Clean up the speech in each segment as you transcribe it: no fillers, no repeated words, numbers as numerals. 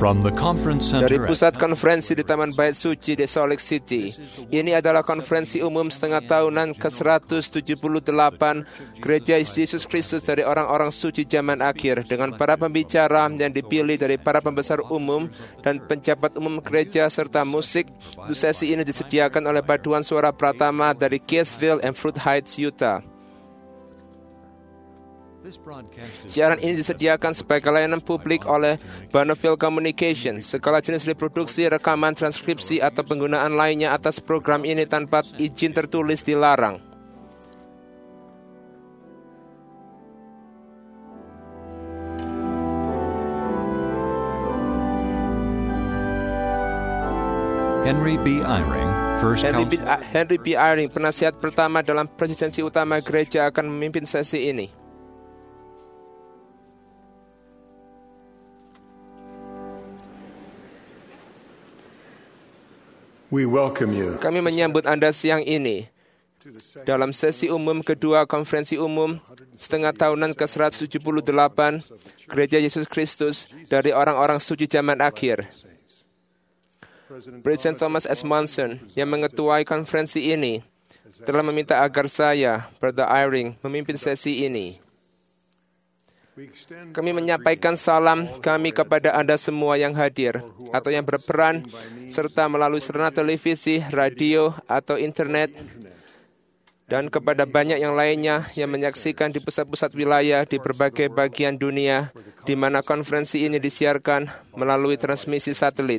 From the conference Dari center pusat konferensi di Taman Bait Suci di Salt Lake City. Ini adalah konferensi umum setengah tahunan ke-178 Gereja Yesus Kristus dari orang-orang suci zaman akhir, dengan para pembicara yang dipilih dari para pembesar umum dan penjabat umum gereja serta musik. Untuk sesi ini disediakan oleh paduan suara Pratama dari Keithville and Fruit Heights, Utah. Siaran ini disediakan sebagai layanan publik oleh Bonneville Communications. Segala jenis reproduksi, rekaman, transkripsi, atau penggunaan lainnya atas program ini tanpa izin tertulis dilarang. Henry B. Eyring, Henry B. Eyring, penasihat pertama dalam presidensi utama gereja, akan memimpin sesi ini. Kami menyambut Anda siang ini dalam sesi umum kedua konferensi umum setengah tahunan ke-178 Gereja Yesus Kristus dari orang-orang suci zaman akhir. Presiden Thomas S. Monson yang mengetuai konferensi ini telah meminta agar saya, Brother Eyring, memimpin sesi ini. Kami menyampaikan salam kami kepada Anda semua yang hadir atau yang berperan serta melalui sarana televisi, radio, atau internet, dan kepada banyak yang lainnya yang menyaksikan di pusat-pusat wilayah di berbagai bagian dunia di mana konferensi ini disiarkan melalui transmisi satelit.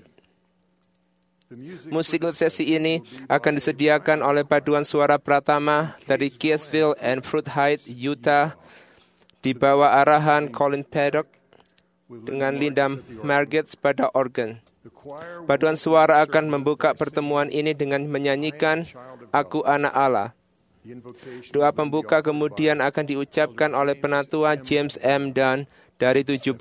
Musik untuk sesi ini akan disediakan oleh paduan suara Pratama dari Keithville and Fruit Heights, Utah, di bawah arahan Colin Paddock dengan Linda Margetts pada organ. Paduan suara akan membuka pertemuan ini dengan menyanyikan Aku Anak Allah. Doa pembuka kemudian akan diucapkan oleh penatua James M. Dunn dari 70.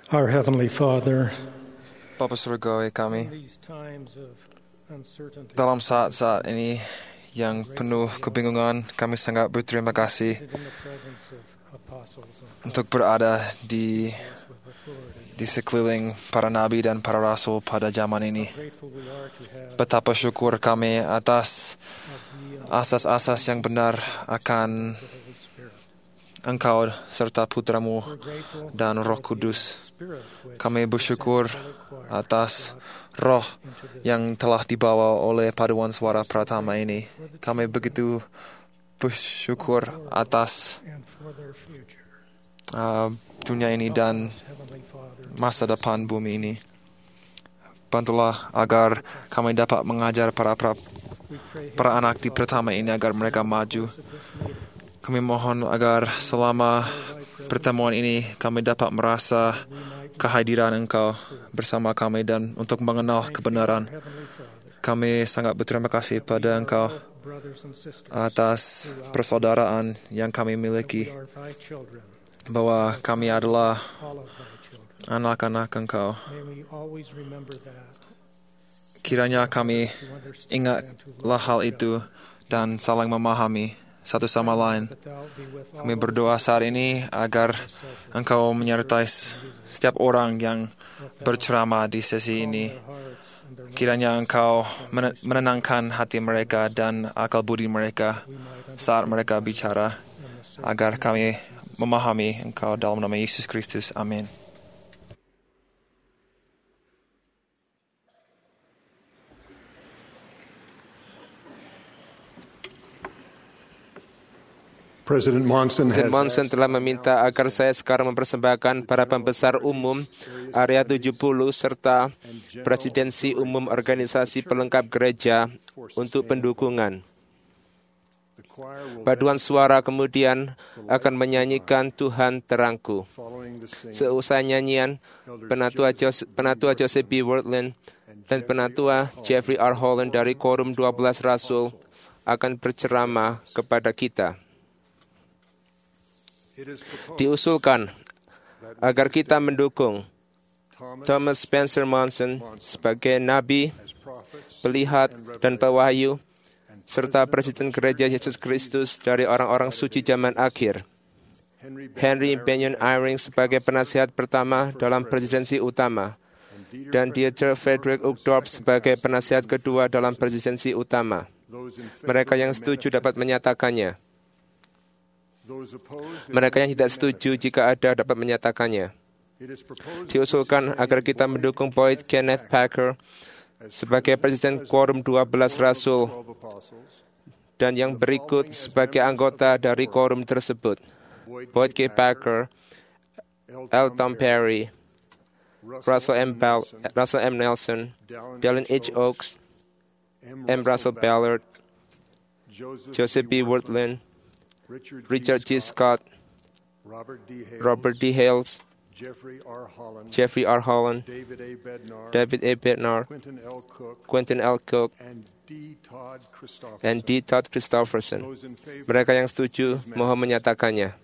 Our Heavenly Father, Bapa Surgawi kami, in these times of uncertainty, dalam saat-saat ini yang penuh kebingungan, kami sangat berterima kasih in the presence of apostles and untuk berada di prophets with authority, sekeliling para nabi dan para rasul pada zaman ini. grateful we are to have Betapa syukur kami atas asas-asas yang benar akan the Holy Spirit. Engkau serta Putramu We're grateful dan Roh for the Kudus. Spirit which Kami bersyukur sent the choir atas roh into this yang telah dibawa oleh paduan suara Pratama ini. Kami begitu bersyukur atas and for their future. dunia ini dan Heavenly Father, masa depan bumi ini. Bantulah agar kami dapat mengajar we pray para anak di Pratama ini agar mereka maju. Kami mohon agar selama pertemuan ini kami dapat merasa kehadiran Engkau bersama kami dan untuk mengenal kebenaran. Heavenly Father, Kami sangat berterima kasih pada Engkau brothers and sisters, atas persaudaraan yang kami miliki, we are thy children, bahwa kami adalah all of thy children. anak-anak Engkau. May we always remember that, Kiranya kami to understand ingatlah hal itu dan saling memahami satu sama lain. that thou be with all Kami berdoa saat ini agar Engkau menyertai setiap orang yang berceramah di sesi ini. their hearts and their Kiranya Engkau menenangkan hati mereka dan akal budi mereka saat mereka bicara, agar kami memahami Engkau dalam nama Yesus Kristus. Amin. President Monson telah meminta agar saya sekarang mempersembahkan para pembesar umum Area 70 serta Presidensi Umum Organisasi Pelengkap Gereja untuk pendukungan. Paduan suara kemudian akan menyanyikan Tuhan Terangku. Seusai nyanyian, Penatua Joseph B. Wordland dan Penatua Jeffrey R. Holland dari Quorum 12 Rasul akan berceramah kepada kita. Diusulkan agar kita mendukung Thomas Spencer Monson sebagai nabi, pelihat, dan pewahyu, serta Presiden Gereja Yesus Kristus dari orang-orang suci zaman akhir. Henry Benyon Eyring sebagai penasihat pertama dalam presidensi utama, dan Dieter Frederick Uchtdorf sebagai penasihat kedua dalam presidensi utama. Mereka yang setuju dapat menyatakannya. Mereka yang tidak setuju jika ada dapat menyatakannya. Diusulkan agar kita mendukung Boyd Kenneth Packer sebagai Presiden Quorum 12 Rasul dan yang berikut sebagai anggota dari quorum tersebut: Boyd K. Packer, L. Tom Perry, Russell M. Nelson, Dallin H. Oaks, M. Russell Ballard, Joseph B. Wordland, Richard G. Scott, Robert D. Hales, Jeffrey R. Holland, David A. Bednar, Quentin L. Cook, dan D. Todd Christopherson. Mereka yang setuju mohon menyatakannya.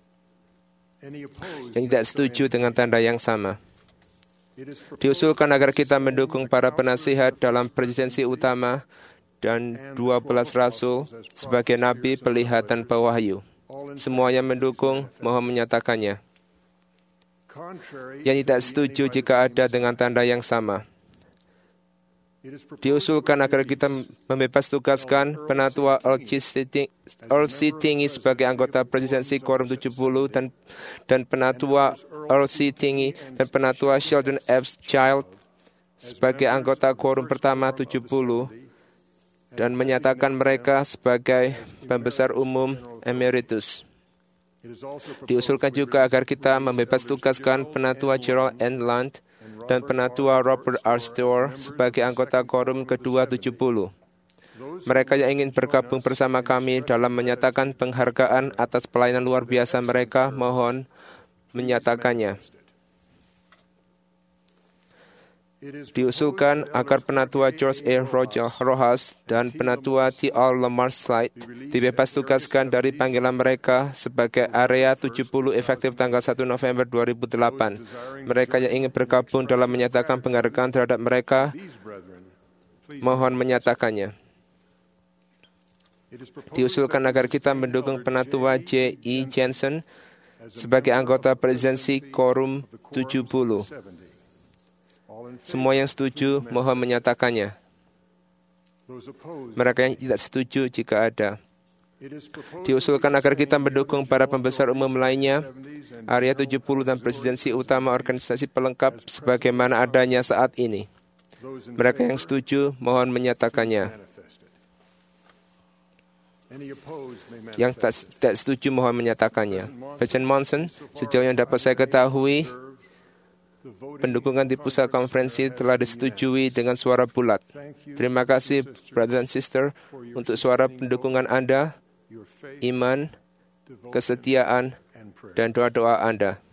Yang tidak setuju dengan tanda yang sama. Diusulkan agar kita mendukung para penasihat dalam presidensi utama dan 12 rasul sebagai nabi, pelihat, dan pewahyu. Semuanya mendukung, mohon menyatakannya. Yang tidak setuju jika ada dengan tanda yang sama. Diusulkan agar kita membebas tugaskan Penatua Earl C. Tinggi sebagai anggota presidensi Quorum 70 dan Penatua Earl C. Tinggi dan Penatua Sheldon F. Child sebagai anggota Quorum pertama 70 dan menyatakan mereka sebagai pembesar umum emeritus. Diusulkan juga agar kita membebas tugaskan Penatua Gerald N. Land dan Penatua Robert R. Stewart sebagai anggota Quorum kedua 70. Mereka yang ingin bergabung bersama kami dalam menyatakan penghargaan atas pelayanan luar biasa mereka, mohon menyatakannya. Diusulkan agar Penatua George A. Rojas dan Penatua T.R. Lamar Slide dibebas tugaskan dari panggilan mereka sebagai Area 70 efektif tanggal 1 November 2008. Mereka yang ingin bergabung dalam menyatakan penghargaan terhadap mereka, mohon menyatakannya. Diusulkan agar kita mendukung Penatua J. E. Jensen sebagai anggota presidensi Quorum 70. Semua yang setuju, mohon menyatakannya. Mereka yang tidak setuju jika ada. Diusulkan agar kita mendukung para pembesar umum lainnya, Area 70 dan presidensi utama organisasi pelengkap sebagaimana adanya saat ini. Mereka yang setuju, mohon menyatakannya. Yang tak setuju, mohon menyatakannya. Presiden Monson, sejauh yang dapat saya ketahui, pendukungan di pusat konferensi telah disetujui dengan suara bulat. Terima kasih, brother and sister, untuk suara pendukungan Anda, iman, kesetiaan, dan doa-doa Anda.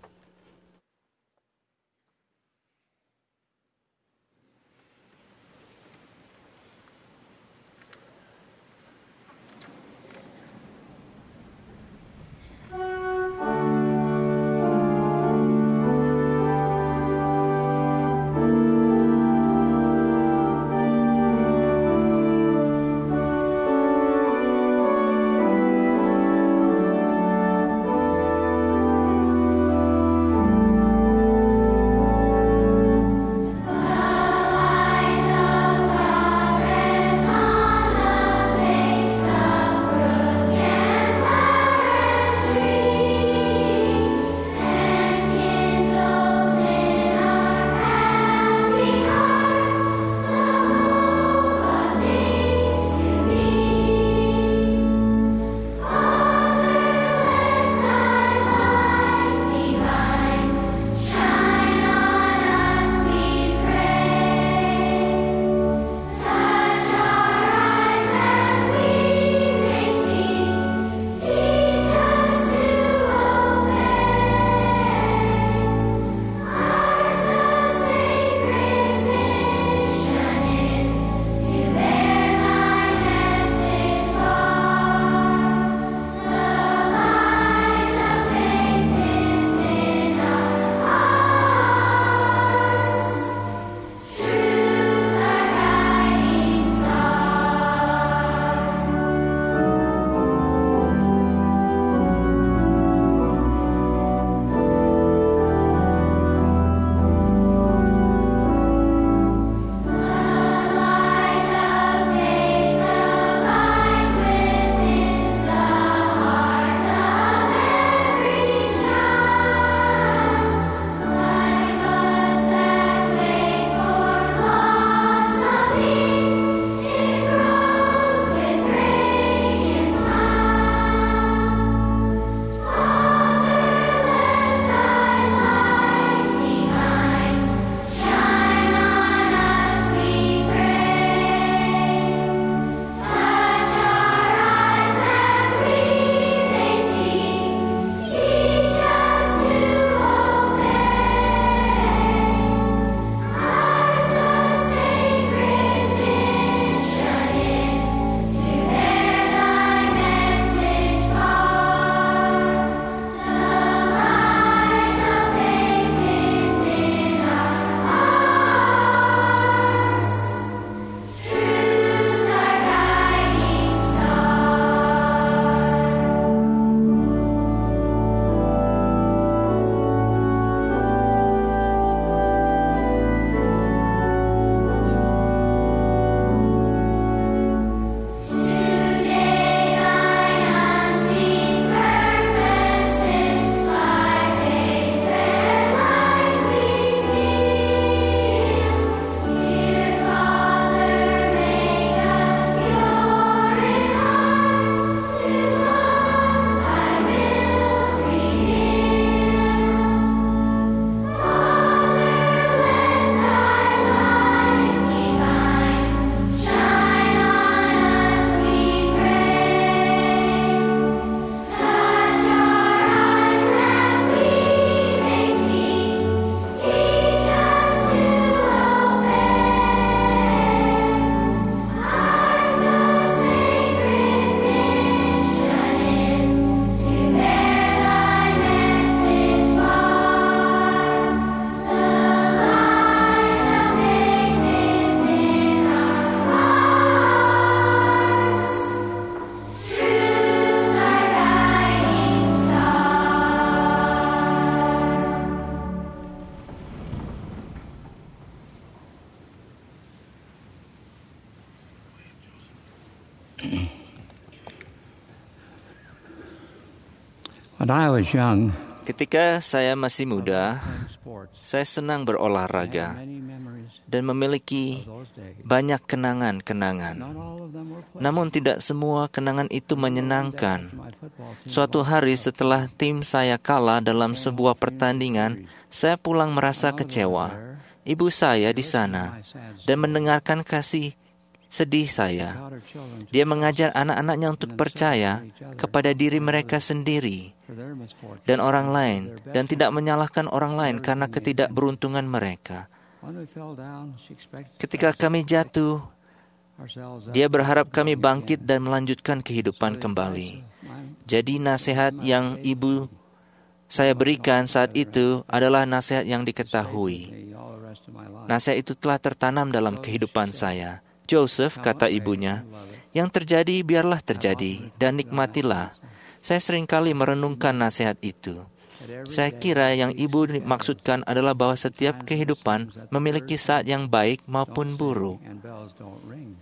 When I was young, Ketika saya masih muda, playing sports, saya senang I had berolahraga many memories dan memiliki of those days. banyak kenangan-kenangan. Not all of them were pleasant. Namun tidak semua kenangan itu menyenangkan. My football team Suatu hari setelah tim saya kalah dalam sebuah pertandingan, saya pulang merasa kecewa. Ibu saya di sana dan mendengarkan kasih sedih saya. taught her children Dia mengajar anak-anaknya untuk percaya kepada diri mereka sendiri for their misfortune. dan orang lain dan tidak menyalahkan orang lain karena ketidakberuntungan mereka. When we fell down, she expected Ketika kami jatuh, ourselves up. dia berharap kami bangkit dan melanjutkan kehidupan kembali. Jadi nasihat yang ibu saya berikan saat itu adalah nasihat yang diketahui. Me all the rest of my life. Nasihat itu telah tertanam dalam kehidupan saya. Joseph, kata ibunya, yang terjadi biarlah terjadi dan nikmatilah. Saya seringkali merenungkan nasihat itu. Saya kira yang ibu maksudkan adalah bahwa setiap kehidupan memiliki saat yang baik maupun buruk. And bells don't ring.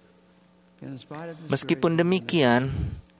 In spite of Meskipun demikian,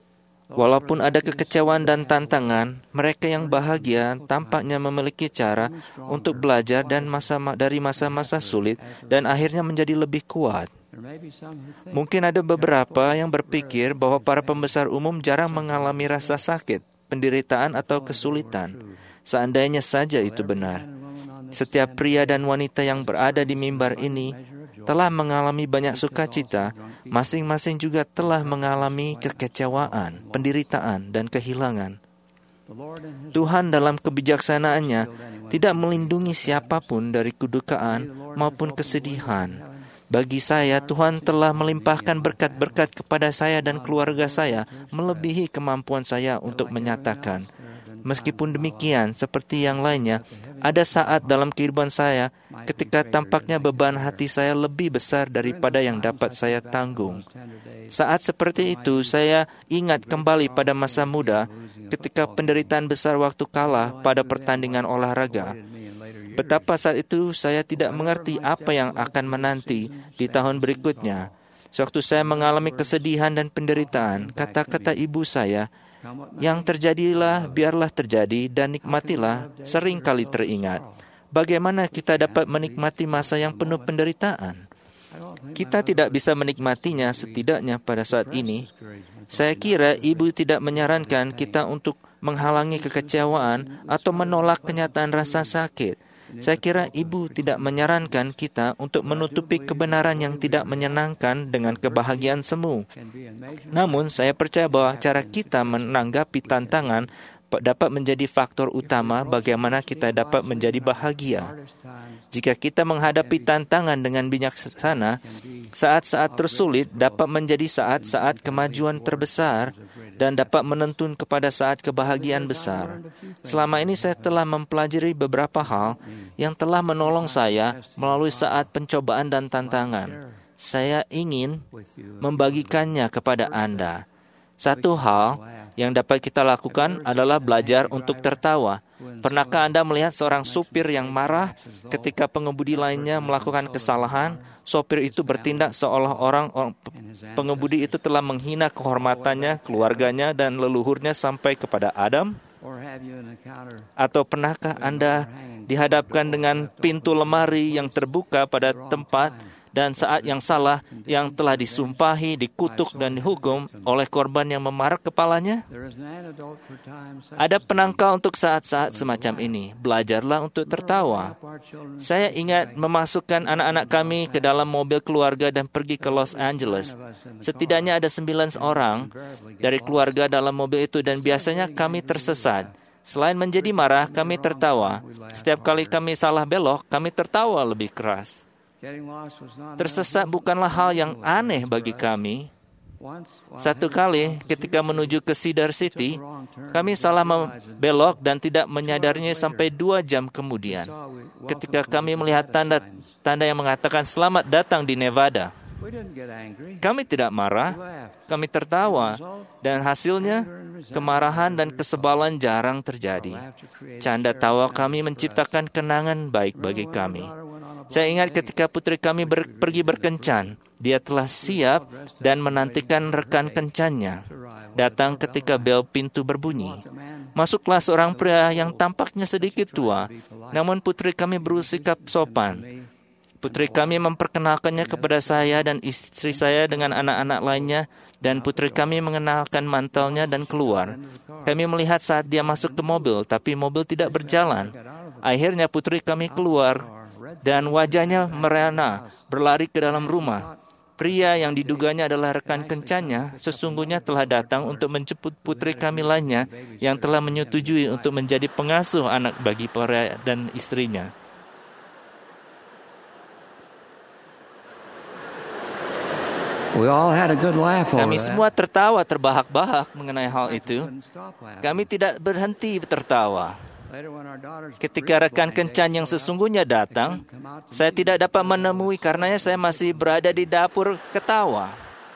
walaupun ada kekecewaan dan tantangan, mereka yang bahagia tampaknya memiliki cara untuk belajar dan dari masa-masa sulit dan akhirnya menjadi lebih kuat. there may be some who think Mungkin ada beberapa yang berpikir bahwa para pembesar umum jarang mengalami rasa sakit, penderitaan atau kesulitan. Seandainya saja itu benar. Setiap pria dan wanita yang berada di mimbar ini telah mengalami banyak sukacita, masing-masing juga telah mengalami kekecewaan, penderitaan, dan kehilangan. the Lord in His Tuhan dalam kebijaksanaannya tidak melindungi siapapun dari kedukaan maupun kesedihan. Bagi saya, Tuhan telah melimpahkan berkat-berkat kepada saya dan keluarga saya, melebihi kemampuan saya untuk menyatakan. Meskipun demikian, seperti yang lainnya, ada saat dalam kehidupan saya ketika tampaknya beban hati saya lebih besar daripada yang dapat saya tanggung. Saat seperti itu, saya ingat kembali pada masa muda ketika penderitaan besar waktu kalah pada pertandingan olahraga. Betapa saat itu saya tidak mengerti apa yang akan menanti di tahun berikutnya. Sewaktu saya mengalami kesedihan dan penderitaan, kata-kata ibu saya, yang terjadilah biarlah terjadi dan nikmatilah, sering kali teringat. Bagaimana kita dapat menikmati masa yang penuh penderitaan? Kita tidak bisa menikmatinya setidaknya pada saat ini. Saya kira ibu tidak menyarankan kita untuk menghalangi kekecewaan atau menolak kenyataan rasa sakit. Saya kira ibu tidak menyarankan kita untuk menutupi kebenaran yang tidak menyenangkan dengan kebahagiaan semu. Namun, saya percaya bahwa cara kita menanggapi tantangan dapat menjadi faktor utama bagaimana kita dapat menjadi bahagia. Jika kita menghadapi tantangan dengan bijaksana, saat-saat tersulit dapat menjadi saat-saat kemajuan terbesar dan dapat menuntun kepada saat kebahagiaan besar. Selama ini saya telah mempelajari beberapa hal yang telah menolong saya melalui saat pencobaan dan tantangan. Saya ingin membagikannya kepada Anda. Satu hal yang dapat kita lakukan adalah belajar untuk tertawa. Pernahkah Anda melihat seorang supir yang marah ketika pengemudi lainnya melakukan kesalahan? Sopir itu bertindak seolah pengemudi itu telah menghina kehormatannya, keluarganya, dan leluhurnya sampai kepada Adam? Atau pernahkah Anda dihadapkan dengan pintu lemari yang terbuka pada tempat dan saat yang salah yang telah disumpahi, dikutuk, dan dihukum oleh korban yang memarak kepalanya? Ada penangkal untuk saat-saat semacam ini. Belajarlah untuk tertawa. Saya ingat memasukkan anak-anak kami ke dalam mobil keluarga dan pergi ke Los Angeles. Setidaknya ada 9 orang dari keluarga dalam mobil itu dan biasanya kami tersesat. Selain menjadi marah, kami tertawa. Setiap kali kami salah belok, kami tertawa lebih keras. Tersesat bukanlah hal yang aneh bagi kami. Satu kali ketika menuju ke Cedar City, kami salah membelok dan tidak menyadarinya sampai 2 jam kemudian. Ketika kami melihat tanda yang mengatakan selamat datang di Nevada. Kami tidak marah, kami tertawa, dan hasilnya kemarahan dan kesebalan jarang terjadi. Canda tawa kami menciptakan kenangan baik bagi kami. Saya ingat ketika putri kami pergi berkencan, dia telah siap dan menantikan rekan kencannya datang ketika bel pintu berbunyi. Masuklah seorang pria yang tampaknya sedikit tua, namun putri kami bersikap sopan. Putri kami memperkenalkannya kepada saya dan istri saya dengan anak-anak lainnya, dan putri kami mengenalkan mantelnya dan keluar. Kami melihat saat dia masuk ke mobil, tapi mobil tidak berjalan. Akhirnya putri kami keluar, dan wajahnya merana, berlari ke dalam rumah. Pria yang diduganya adalah rekan kencannya sesungguhnya telah datang untuk menjemput putri kami lainnya yang telah menyetujui untuk menjadi pengasuh anak bagi pria dan istrinya. Kami semua tertawa terbahak-bahak mengenai hal itu. Kami tidak berhenti tertawa. Ketika rekan kencan yang sesungguhnya datang, saya tidak dapat menemui karenanya saya masih berada di dapur ketawa.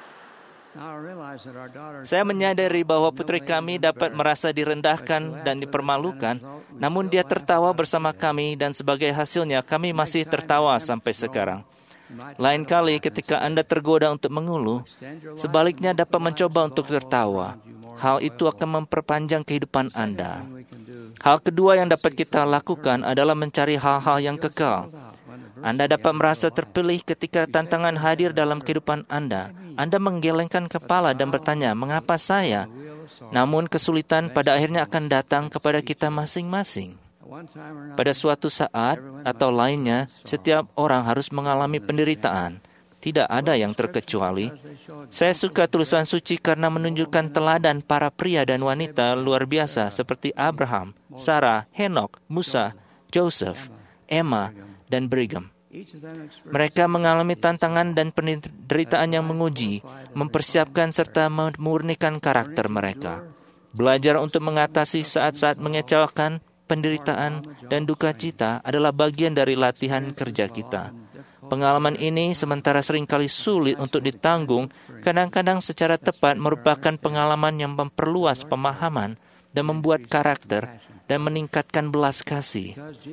Saya menyadari bahwa putri kami dapat merasa direndahkan dan dipermalukan, namun dia tertawa bersama kami dan sebagai hasilnya kami masih tertawa sampai sekarang. Lain kali ketika Anda tergoda untuk mengeluh, sebaliknya dapat mencoba untuk tertawa. Hal itu akan memperpanjang kehidupan Anda. Hal kedua yang dapat kita lakukan adalah mencari hal-hal yang kekal. Anda dapat merasa terpilih ketika tantangan hadir dalam kehidupan Anda. Anda menggelengkan kepala dan bertanya, "Mengapa saya?" Namun kesulitan pada akhirnya akan datang kepada kita masing-masing. Pada suatu saat atau lainnya, setiap orang harus mengalami penderitaan. Tidak ada yang terkecuali. Saya suka tulisan suci karena menunjukkan teladan para pria dan wanita luar biasa seperti Abraham, Sarah, Henok, Musa, Joseph, Emma, dan Brigham. Mereka mengalami tantangan dan penderitaan yang menguji, mempersiapkan serta memurnikan karakter mereka. Belajar untuk mengatasi saat-saat mengecewakan, penderitaan, dan duka cita adalah bagian dari latihan kerja kita. Pengalaman ini sementara seringkali sulit untuk ditanggung, kadang-kadang secara tepat merupakan pengalaman yang memperluas pemahaman dan membuat karakter dan meningkatkan belas kasih.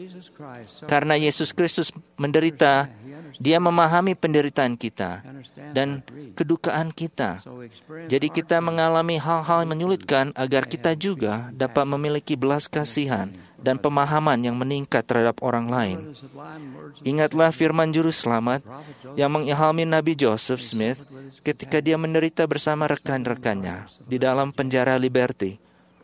Karena Yesus Kristus menderita, Dia memahami penderitaan kita dan kedukaan kita. Jadi kita mengalami hal-hal yang menyulitkan agar kita juga dapat memiliki belas kasihan dan pemahaman yang meningkat terhadap orang lain. Ingatlah firman Juru Selamat yang mengilhami Nabi Joseph Smith ketika dia menderita bersama rekan-rekannya di dalam penjara Liberty.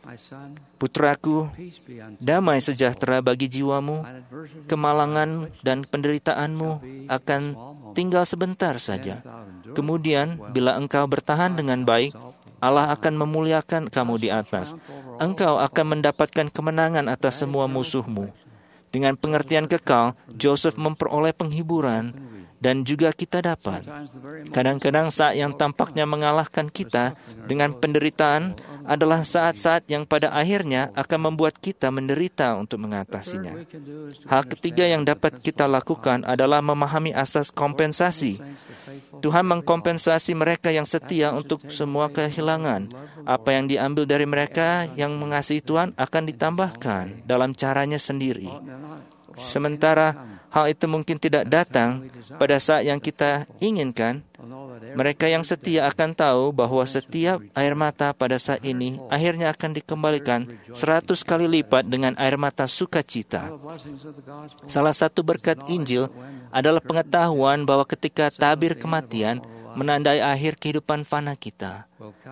"Putraku, damai sejahtera bagi jiwamu, kemalangan dan penderitaanmu akan tinggal sebentar saja. Kemudian, bila engkau bertahan dengan baik, Allah akan memuliakan kamu di atas. Engkau akan mendapatkan kemenangan atas semua musuhmu." Dengan pengertian kekal, Joseph memperoleh penghiburan dan juga kita dapat. Kadang-kadang saat yang tampaknya mengalahkan kita dengan penderitaan adalah saat-saat yang pada akhirnya akan membuat kita menderita untuk mengatasinya. Hal ketiga yang dapat kita lakukan adalah memahami asas kompensasi. Tuhan mengkompensasi mereka yang setia untuk semua kehilangan. Apa yang diambil dari mereka yang mengasihi Tuhan akan ditambahkan dalam caranya sendiri. Sementara hal itu mungkin tidak datang pada saat yang kita inginkan, mereka yang setia akan tahu bahwa setiap air mata pada saat ini akhirnya akan dikembalikan 100 kali lipat dengan air mata sukacita. Salah satu berkat Injil adalah pengetahuan bahwa ketika tabir kematian menandai akhir kehidupan fana kita,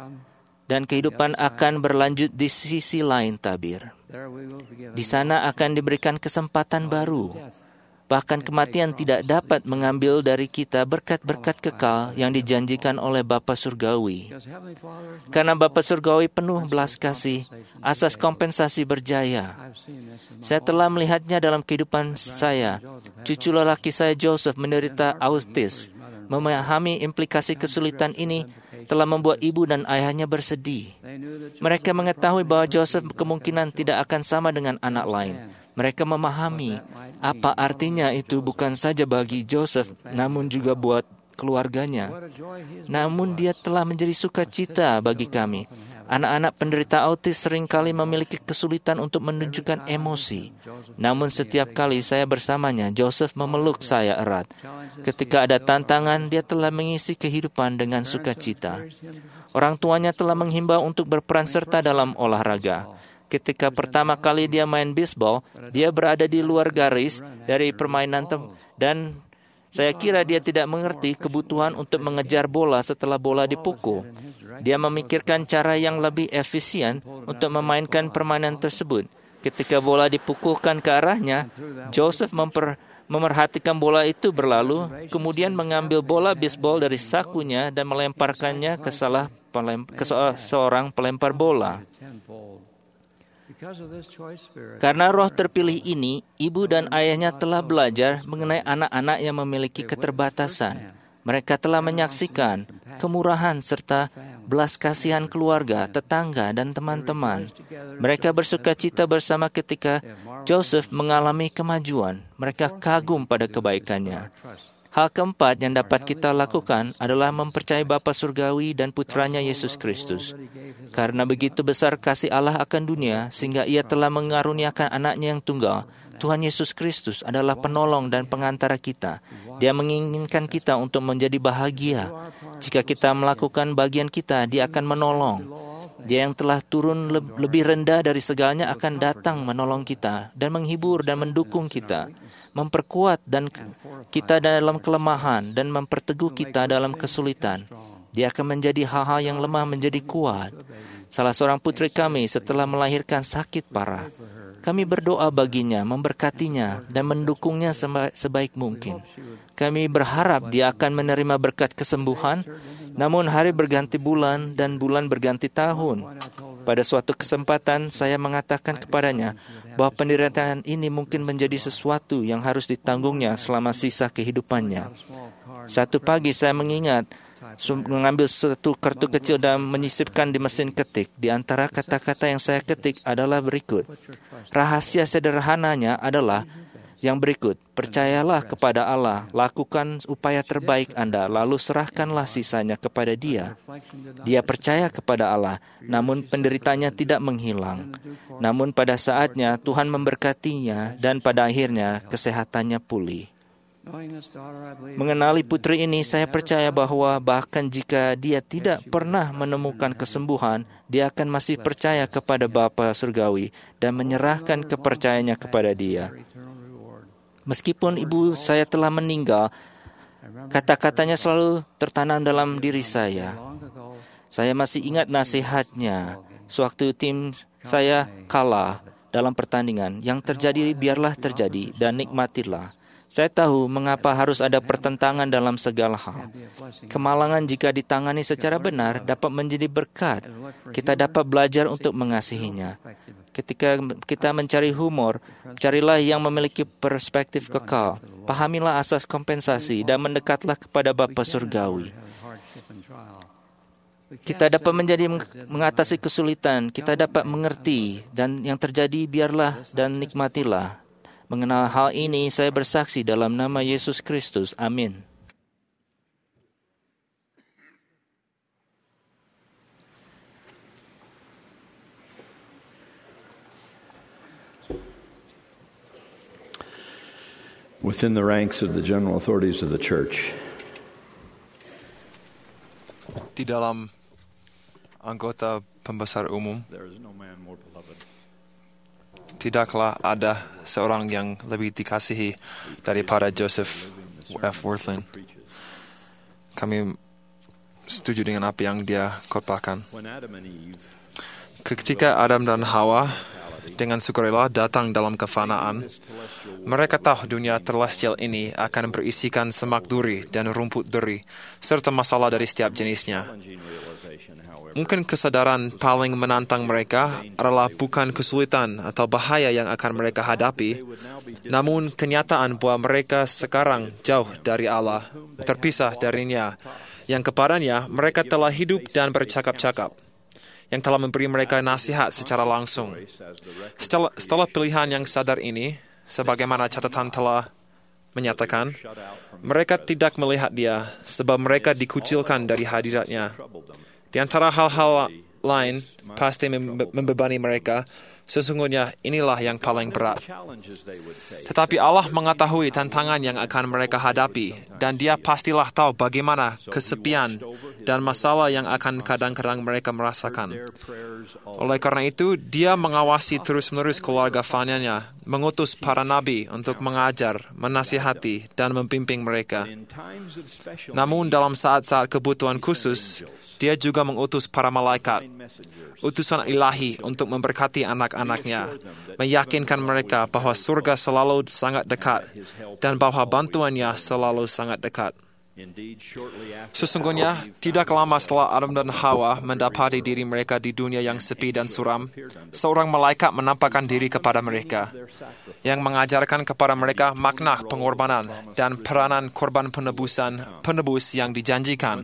dan kehidupan akan berlanjut di sisi lain tabir. Di sana akan diberikan kesempatan baru. Bahkan kematian tidak dapat mengambil dari kita berkat-berkat kekal yang dijanjikan oleh Bapa Surgawi. Karena Bapa Surgawi penuh belas kasih, asas kompensasi berjaya. Saya telah melihatnya dalam kehidupan saya. Cucu lelaki saya Joseph menderita autis. Memahami implikasi kesulitan ini telah membuat ibu dan ayahnya bersedih. Mereka mengetahui bahwa Joseph kemungkinan tidak akan sama dengan anak lain. Mereka memahami apa artinya itu bukan saja bagi Joseph, namun juga buat keluarganya. Namun dia telah menjadi sukacita bagi kami. Anak-anak penderita autis seringkali memiliki kesulitan untuk menunjukkan emosi. Namun setiap kali saya bersamanya, Joseph memeluk saya erat. Ketika ada tantangan, dia telah mengisi kehidupan dengan sukacita. Orang tuanya telah menghimbau untuk berperan serta dalam olahraga. Ketika pertama kali dia main bisbol, dia berada di luar garis dari permainan dan saya kira dia tidak mengerti kebutuhan untuk mengejar bola setelah bola dipukul. Dia memikirkan cara yang lebih efisien untuk memainkan permainan tersebut. Ketika bola dipukulkan ke arahnya, Joseph memerhatikan bola itu berlalu, kemudian mengambil bola bisbol dari sakunya dan melemparkannya ke seorang pelempar bola. Karena roh terpilih ini, ibu dan ayahnya telah belajar mengenai anak-anak yang memiliki keterbatasan. Mereka telah menyaksikan kemurahan serta belas kasihan keluarga, tetangga, dan teman-teman. Mereka bersukacita bersama ketika Joseph mengalami kemajuan. Mereka kagum pada kebaikannya. Hal keempat yang dapat kita lakukan adalah mempercayai Bapa Surgawi dan Putranya Yesus Kristus. Karena begitu besar kasih Allah akan dunia, sehingga Ia telah mengaruniakan anaknya yang tunggal, Tuhan Yesus Kristus adalah penolong dan pengantara kita. Dia menginginkan kita untuk menjadi bahagia. Jika kita melakukan bagian kita, Dia akan menolong. Dia yang telah turun lebih rendah dari segalanya akan datang menolong kita dan menghibur dan mendukung kita, memperkuat kita dalam kelemahan dan memperteguh kita dalam kesulitan. Dia akan menjadi hal-hal yang lemah menjadi kuat. Salah seorang putri kami setelah melahirkan sakit parah. Kami berdoa baginya, memberkatinya, dan mendukungnya sebaik mungkin. Kami berharap dia akan menerima berkat kesembuhan, namun hari berganti bulan dan bulan berganti tahun. Pada suatu kesempatan, saya mengatakan kepadanya bahwa penderitaan ini mungkin menjadi sesuatu yang harus ditanggungnya selama sisa kehidupannya. Satu pagi saya mengambil satu kartu kecil dan menyisipkan di mesin ketik. Di antara kata-kata yang saya ketik adalah berikut. Rahasia sederhananya adalah yang berikut. Percayalah kepada Allah, lakukan upaya terbaik Anda, lalu serahkanlah sisanya kepada Dia. Dia percaya kepada Allah, namun penderitanya tidak menghilang. Namun pada saatnya Tuhan memberkatinya dan pada akhirnya kesehatannya pulih. Mengenali putri ini, saya percaya bahwa bahkan jika dia tidak pernah menemukan kesembuhan, dia akan masih percaya kepada Bapa Surgawi dan menyerahkan kepercayaannya kepada Dia. Meskipun ibu saya telah meninggal, kata-katanya selalu tertanam dalam diri saya. Saya masih ingat nasihatnya sewaktu tim saya kalah dalam pertandingan. Yang terjadi biarlah terjadi dan nikmatilah. Saya tahu mengapa harus ada pertentangan dalam segala hal. Kemalangan jika ditangani secara benar dapat menjadi berkat. Kita dapat belajar untuk mengasihinya. Ketika kita mencari humor, carilah yang memiliki perspektif kekal. Pahamilah asas kompensasi dan mendekatlah kepada Bapa Surgawi. Kita dapat mengatasi kesulitan, kita dapat mengerti, dan yang terjadi biarlah dan nikmatilah. Mengenal hal ini, saya bersaksi dalam nama Yesus Kristus. Amin. Within the ranks of the general authorities of the church, di dalam anggota pembesar umum, tidaklah ada seorang yang lebih dikasihi daripada Joseph F. Wirthlin. Kami setuju dengan apa yang dia khotbahkan. Ketika Adam dan Hawa dengan sukarela datang dalam kefanaan, mereka tahu dunia terlestial ini akan berisikan semak duri dan rumput duri, serta masalah dari setiap jenisnya. Mungkin kesadaran paling menantang mereka adalah bukan kesulitan atau bahaya yang akan mereka hadapi, namun kenyataan bahwa mereka sekarang jauh dari Allah, terpisah darinya, yang kepadanya mereka telah hidup dan bercakap-cakap, yang telah memberi mereka nasihat secara langsung. Setelah pilihan yang sadar ini, sebagaimana catatan telah menyatakan, mereka tidak melihat dia sebab mereka dikucilkan dari hadiratnya. Di antara hal-hal lain pasti membebani mereka, sesungguhnya inilah yang paling berat. Tetapi Allah mengetahui tantangan yang akan mereka hadapi, dan Dia pastilah tahu bagaimana kesepian dan masalah yang akan kadang-kadang mereka merasakan. Oleh karena itu, Dia mengawasi terus-menerus keluarga Fanya-Nya, mengutus para nabi untuk mengajar, menasihati, dan membimbing mereka. Namun dalam saat-saat kebutuhan khusus, Dia juga mengutus para malaikat, utusan ilahi untuk memberkati anak-anaknya, meyakinkan mereka bahwa surga selalu sangat dekat dan bahwa bantuannya selalu sangat dekat. Sesungguhnya, tidak lama setelah Adam dan Hawa mendapati diri mereka di dunia yang sepi dan suram, seorang malaikat menampakkan diri kepada mereka, yang mengajarkan kepada mereka makna pengorbanan dan peranan korban penebus yang dijanjikan.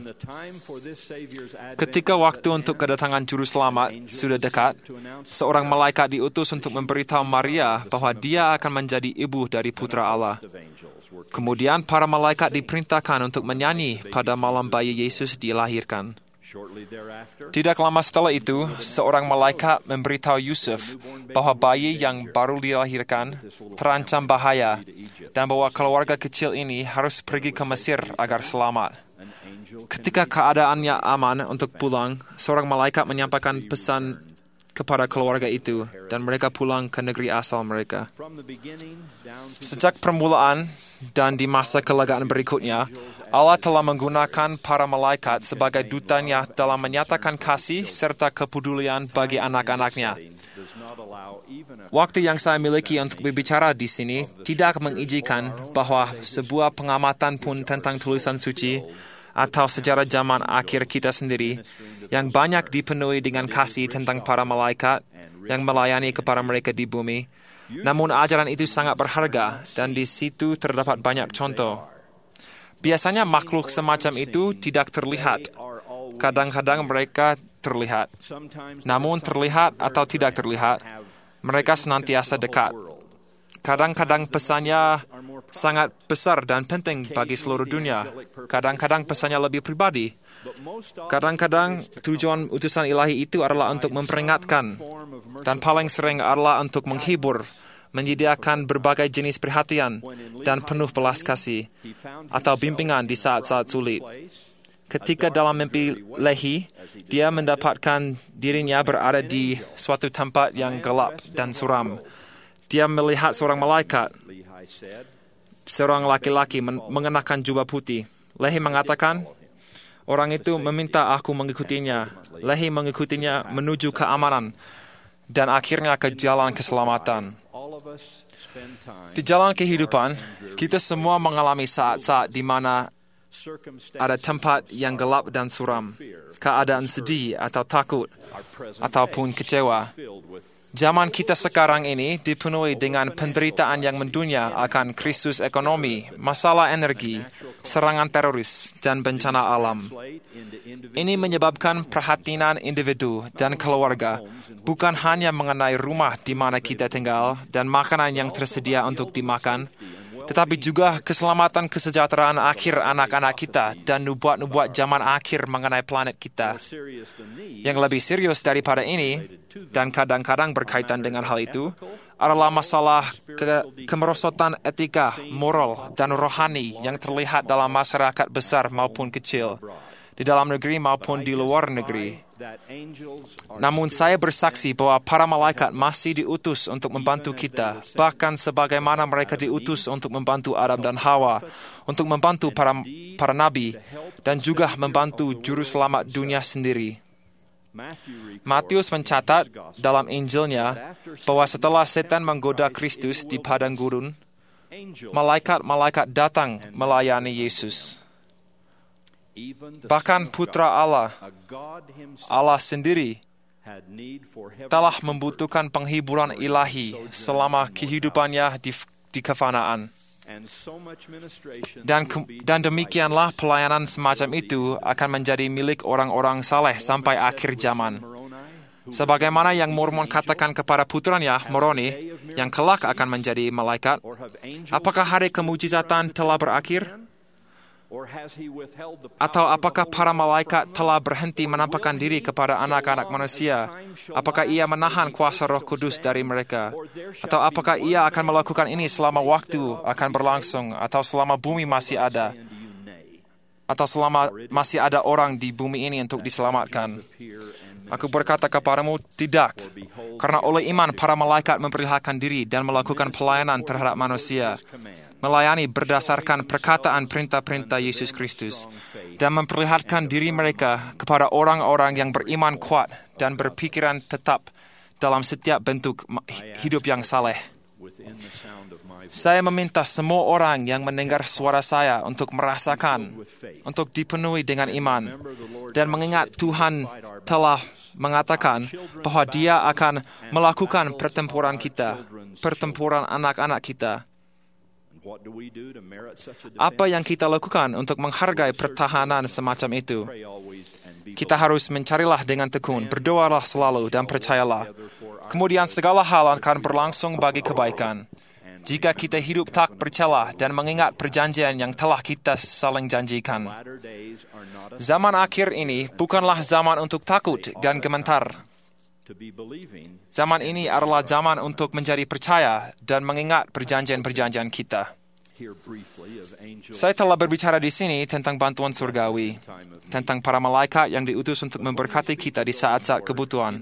Ketika waktu untuk kedatangan Juru Selamat sudah dekat, seorang malaikat diutus untuk memberitahu Maria bahwa dia akan menjadi ibu dari Putra Allah. Kemudian para malaikat diperintahkan untuk menyanyi pada malam bayi Yesus dilahirkan. Tidak lama setelah itu, seorang malaikat memberitahu Yusuf bahwa bayi yang baru dilahirkan terancam bahaya dan bahwa keluarga kecil ini harus pergi ke Mesir agar selamat. Ketika keadaannya aman untuk pulang, seorang malaikat menyampaikan pesan kepada keluarga itu, dan mereka pulang ke negeri asal mereka. Sejak permulaan dan di masa kelegaan berikutnya, Allah telah menggunakan para malaikat sebagai dutanya dalam menyatakan kasih serta kepedulian bagi anak-anaknya. Waktu yang saya miliki untuk berbicara di sini tidak mengizinkan bahwa sebuah pengamatan pun tentang tulisan suci atau sejarah zaman akhir kita sendiri, yang banyak dipenuhi dengan kasih tentang para malaikat yang melayani kepada mereka di bumi. Namun ajaran itu sangat berharga, dan di situ terdapat banyak contoh. Biasanya makhluk semacam itu tidak terlihat. Kadang-kadang mereka terlihat. Namun terlihat atau tidak terlihat, mereka senantiasa dekat. Kadang-kadang pesannya sangat besar dan penting bagi seluruh dunia. Kadang-kadang pesannya lebih pribadi. Kadang-kadang tujuan utusan ilahi itu adalah untuk memperingatkan, dan paling sering adalah untuk menghibur, menyediakan berbagai jenis perhatian dan penuh belas kasih, atau bimbingan di saat-saat sulit. Ketika dalam mimpi Lehi, dia mendapatkan dirinya berada di suatu tempat yang gelap dan suram. Dia melihat seorang malaikat, seorang laki-laki mengenakan jubah putih. Lehi mengatakan, orang itu meminta aku mengikutinya. Lehi mengikutinya menuju keamanan dan akhirnya ke jalan keselamatan. Di jalan kehidupan, kita semua mengalami saat-saat di mana ada tempat yang gelap dan suram, keadaan sedih atau takut, ataupun kecewa. Zaman kita sekarang ini dipenuhi dengan penderitaan yang mendunia akan krisis ekonomi, masalah energi, serangan teroris, dan bencana alam. Ini menyebabkan perhatian individu dan keluarga bukan hanya mengenai rumah di mana kita tinggal dan makanan yang tersedia untuk dimakan, tetapi juga keselamatan kesejahteraan akhir anak-anak kita dan nubuat-nubuat zaman akhir mengenai planet kita. Yang lebih serius daripada ini, dan kadang-kadang berkaitan dengan hal itu, adalah masalah kemerosotan etika, moral, dan rohani yang terlihat dalam masyarakat besar maupun kecil, di dalam negeri maupun di luar negeri. Namun saya bersaksi bahwa para malaikat masih diutus untuk membantu kita, bahkan sebagaimana mereka diutus untuk membantu Adam dan Hawa, untuk membantu para nabi, dan juga membantu Juru Selamat dunia sendiri. Matius mencatat dalam Injilnya bahwa setelah setan menggoda Kristus di padang gurun, malaikat-malaikat datang melayani Yesus. Bahkan Putra Allah, Allah sendiri, telah membutuhkan penghiburan ilahi selama kehidupannya di kefanaan. Dan demikianlah pelayanan semacam itu akan menjadi milik orang-orang saleh sampai akhir zaman. Sebagaimana yang Mormon katakan kepada putranya, Moroni, yang kelak akan menjadi malaikat, apakah hari kemujizatan telah berakhir? Atau apakah para malaikat telah berhenti menampakkan diri kepada anak-anak manusia? Apakah ia menahan kuasa Roh Kudus dari mereka? Atau apakah ia akan melakukan ini selama waktu akan berlangsung, atau selama bumi masih ada? Atau selama masih ada orang di bumi ini untuk diselamatkan? Aku berkata kepadamu, tidak. Karena oleh iman para malaikat memperlihatkan diri dan melakukan pelayanan terhadap manusia, melayani berdasarkan perkataan perintah-perintah Yesus Kristus, dan memperlihatkan diri mereka kepada orang-orang yang beriman kuat dan berpikiran tetap dalam setiap bentuk hidup yang saleh. Saya meminta semua orang yang mendengar suara saya untuk merasakan, untuk dipenuhi dengan iman, dan mengingat Tuhan telah mengatakan bahwa Dia akan melakukan pertempuran kita, pertempuran anak-anak kita. Apa yang kita lakukan untuk menghargai pertahanan semacam itu? Kita harus mencarilah dengan tekun, berdoalah selalu, dan percayalah. Kemudian segala hal akan berlangsung bagi kebaikan. Jika kita hidup tak bercelah dan mengingat perjanjian yang telah kita saling janjikan. Zaman akhir ini bukanlah zaman untuk takut dan gemetar. Zaman ini adalah zaman untuk menjadi percaya dan mengingat perjanjian-perjanjian kita. Saya telah berbicara di sini tentang bantuan surgawi, tentang para malaikat yang diutus untuk memberkati kita di saat-saat kebutuhan.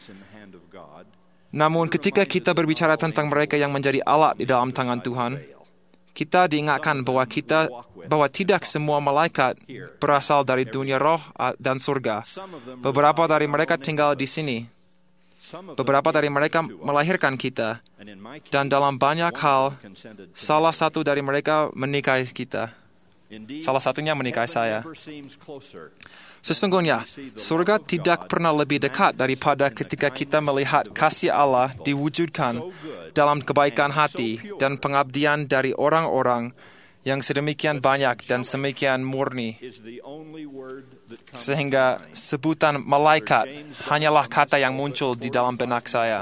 Namun ketika kita berbicara tentang mereka yang menjadi alat di dalam tangan Tuhan, kita diingatkan bahwa tidak semua malaikat berasal dari dunia roh dan surga. Beberapa dari mereka tinggal di sini. Beberapa dari mereka melahirkan kita. Dan dalam banyak hal, salah satu dari mereka menikahi kita. Salah satunya menikahi saya. Sesungguhnya, surga tidak pernah lebih dekat daripada ketika kita melihat kasih Allah diwujudkan dalam kebaikan hati dan pengabdian dari orang-orang yang sedemikian banyak dan sedemikian murni. Sehingga sebutan malaikat hanyalah kata yang muncul di dalam benak saya.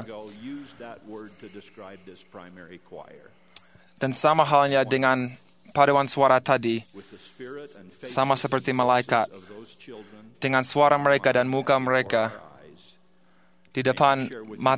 Dan sama halnya dengan paduan suara tadi, sama seperti malaikat, dengan suara mereka dan muka mereka di depan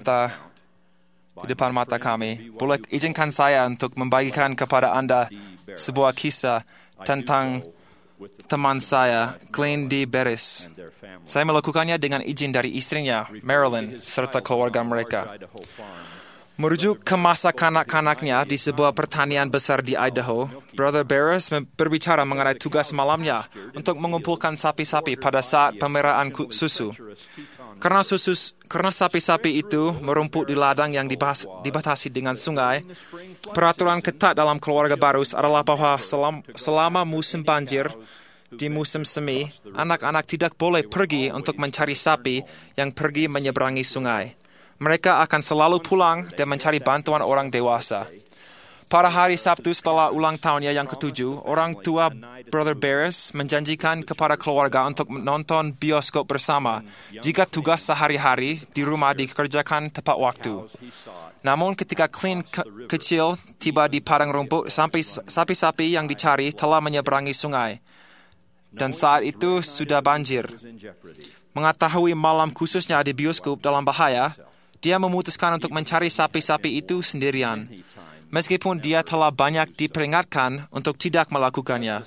mata kami. Boleh izinkan saya untuk membagikan kepada Anda sebuah kisah tentang teman saya, Glenn D. Beres. Saya melakukannya dengan izin dari istrinya, Marilyn, serta keluarga mereka. Merujuk ke masa kanak-kanaknya di sebuah pertanian besar di Idaho, Brother Beres berbicara mengenai tugas malamnya untuk mengumpulkan sapi-sapi pada saat pemerahan susu. Karena sapi-sapi itu merumput di ladang yang dibatasi dengan sungai, peraturan ketat dalam keluarga Barus adalah bahwa selama musim banjir, di musim semi, anak-anak tidak boleh pergi untuk mencari sapi yang pergi menyeberangi sungai. Mereka akan selalu pulang dan mencari bantuan orang dewasa. Pada hari Sabtu setelah ulang tahunnya yang ke-7, orang tua Brother Beres menjanjikan kepada keluarga untuk menonton bioskop bersama jika tugas sehari-hari di rumah dikerjakan tepat waktu. Namun ketika Clint kecil tiba di padang rumput, sapi-sapi yang dicari telah menyeberangi sungai. Dan saat itu sudah banjir. Mengetahui malam khususnya di bioskop dalam bahaya, dia memutuskan untuk mencari sapi-sapi itu sendirian, meskipun dia telah banyak diperingatkan untuk tidak melakukannya.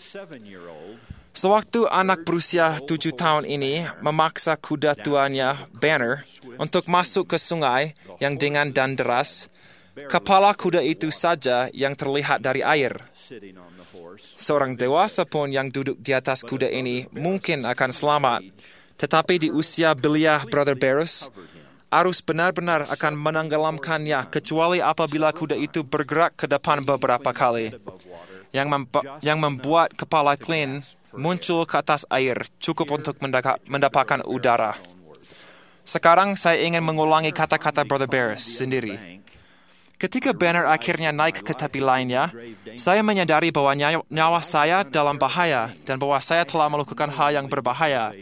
Sewaktu anak berusia 7 tahun ini memaksa kuda tuannya, Banner, untuk masuk ke sungai yang dingin dan deras, kepala kuda itu saja yang terlihat dari air. Seorang dewasa pun yang duduk di atas kuda ini mungkin akan selamat, tetapi di usia belia Brother Beres, arus benar-benar akan menenggelamkannya kecuali apabila kuda itu bergerak ke depan beberapa kali, yang membuat kepala Clint muncul ke atas air cukup untuk mendapatkan udara. Sekarang saya ingin mengulangi kata-kata Brother Beres sendiri. Ketika Banner akhirnya naik ke tepi lainnya, saya menyadari bahwa nyawa saya dalam bahaya dan bahwa saya telah melakukan hal yang berbahaya.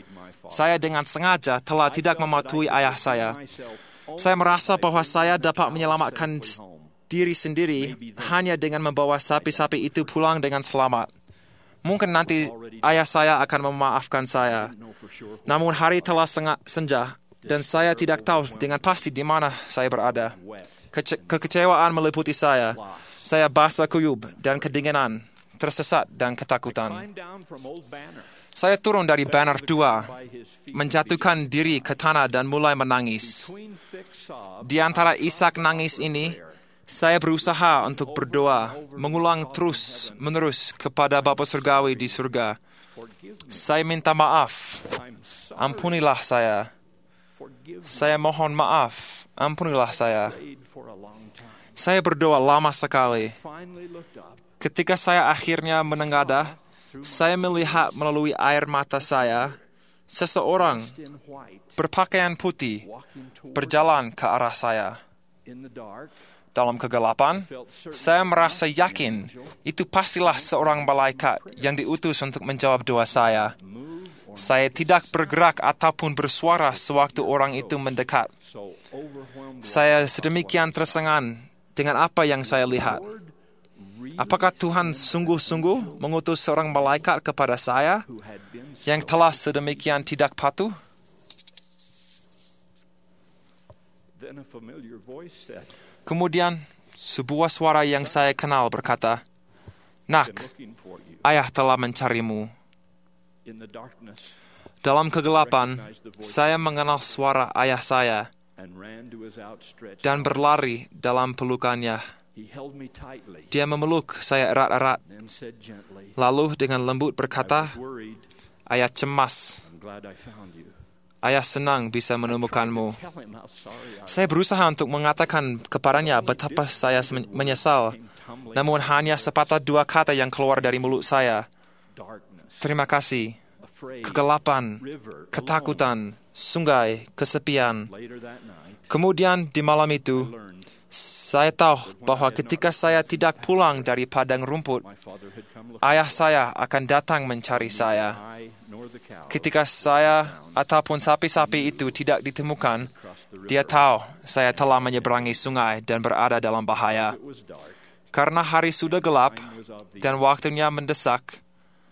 saya dengan sengaja telah tidak mematuhi ayah saya. Saya merasa bahwa saya dapat menyelamatkan diri sendiri hanya dengan membawa sapi-sapi itu pulang dengan selamat. Mungkin nanti ayah saya akan memaafkan saya. Namun hari telah senja dan saya tidak tahu dengan pasti di mana saya berada. Kekecewaan meliputi saya. Saya basah kuyup dan kedinginan, tersesat dan ketakutan. Saya turun dari banner 2, menjatuhkan diri ke tanah dan mulai menangis. Di antara isak nangis ini, saya berusaha untuk berdoa, mengulang terus-menerus kepada Bapa Surgawi di surga. Saya minta maaf, ampunilah saya. Saya mohon maaf, ampunilah saya. Saya berdoa lama sekali. Ketika saya akhirnya menengadah, saya melihat melalui air mata saya, seseorang berpakaian putih berjalan ke arah saya. Dalam kegelapan, saya merasa yakin itu pastilah seorang malaikat yang diutus untuk menjawab doa saya. Saya tidak bergerak ataupun bersuara sewaktu orang itu mendekat. Saya sedemikian tersengang dengan apa yang saya lihat. Apakah Tuhan sungguh-sungguh mengutus seorang malaikat kepada saya yang telah sedemikian tidak patuh? Kemudian, sebuah suara yang saya kenal berkata, "Nak, ayah telah mencarimu." Dalam kegelapan, saya mengenal suara ayah saya dan berlari dalam pelukannya. Dia memeluk saya erat-erat, lalu dengan lembut berkata, "Ayah cemas. Ayah senang bisa menemukanmu." Saya berusaha untuk mengatakan kepadanya betapa saya menyesal, namun hanya sepatah dua kata yang keluar dari mulut saya. Terima kasih, kegelapan, ketakutan, sungai, kesepian. Kemudian di malam itu, saya tahu bahwa ketika saya tidak pulang dari padang rumput, ayah saya akan datang mencari saya. Ketika saya ataupun sapi-sapi itu tidak ditemukan, dia tahu saya telah menyeberangi sungai dan berada dalam bahaya. Karena hari sudah gelap dan waktunya mendesak,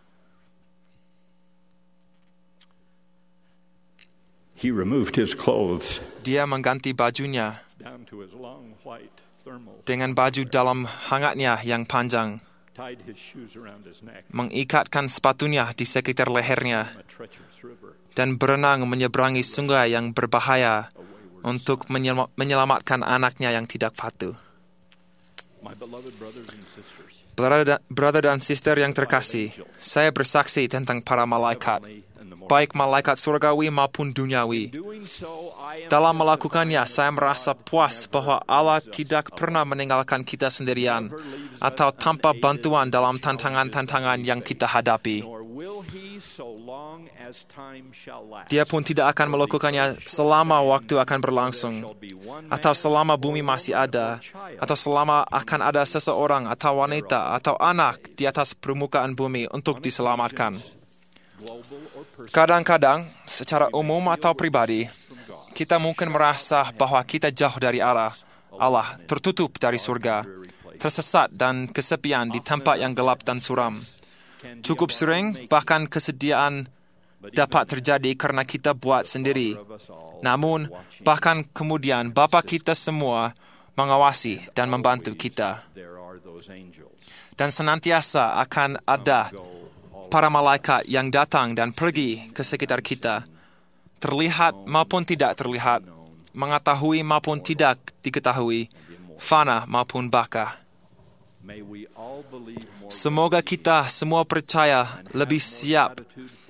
He removed his clothes dia mengganti bajunya down to his long white thermal, dengan baju dalam hangatnya yang panjang, tied his shoes around his neck, mengikatkan sepatunya di sekitar lehernya, a treacherous river. dan berenang menyeberangi sungai yang berbahaya untuk menyelamatkan anaknya yang tidak patuh. My beloved brothers and sisters, Brother dan sister yang terkasih, saya bersaksi tentang para malaikat, baik malaikat surgawi maupun duniawi. doing so, I am Dalam melakukannya, saya merasa puas bahwa Allah tidak pernah meninggalkan kita sendirian atau tanpa bantuan dalam tantangan-tantangan yang kita hadapi. nor will he so long as time shall last. Dia pun tidak akan melakukannya selama waktu akan berlangsung, atau selama bumi masih ada, atau selama akan ada seseorang atau wanita atau anak di atas permukaan bumi untuk diselamatkan. Kadang-kadang, secara umum atau pribadi, kita mungkin merasa bahwa kita jauh dari Allah, tertutup dari surga, tersesat dan kesepian di tempat yang gelap dan suram. Cukup sering, bahkan kesediaan dapat terjadi karena kita buat sendiri. Namun, bahkan kemudian Bapa kita semua mengawasi dan membantu kita. Dan senantiasa akan ada para malaikat yang datang dan pergi ke sekitar kita, terlihat maupun tidak terlihat, mengetahui maupun tidak diketahui, fana maupun baka. Semoga kita semua percaya lebih siap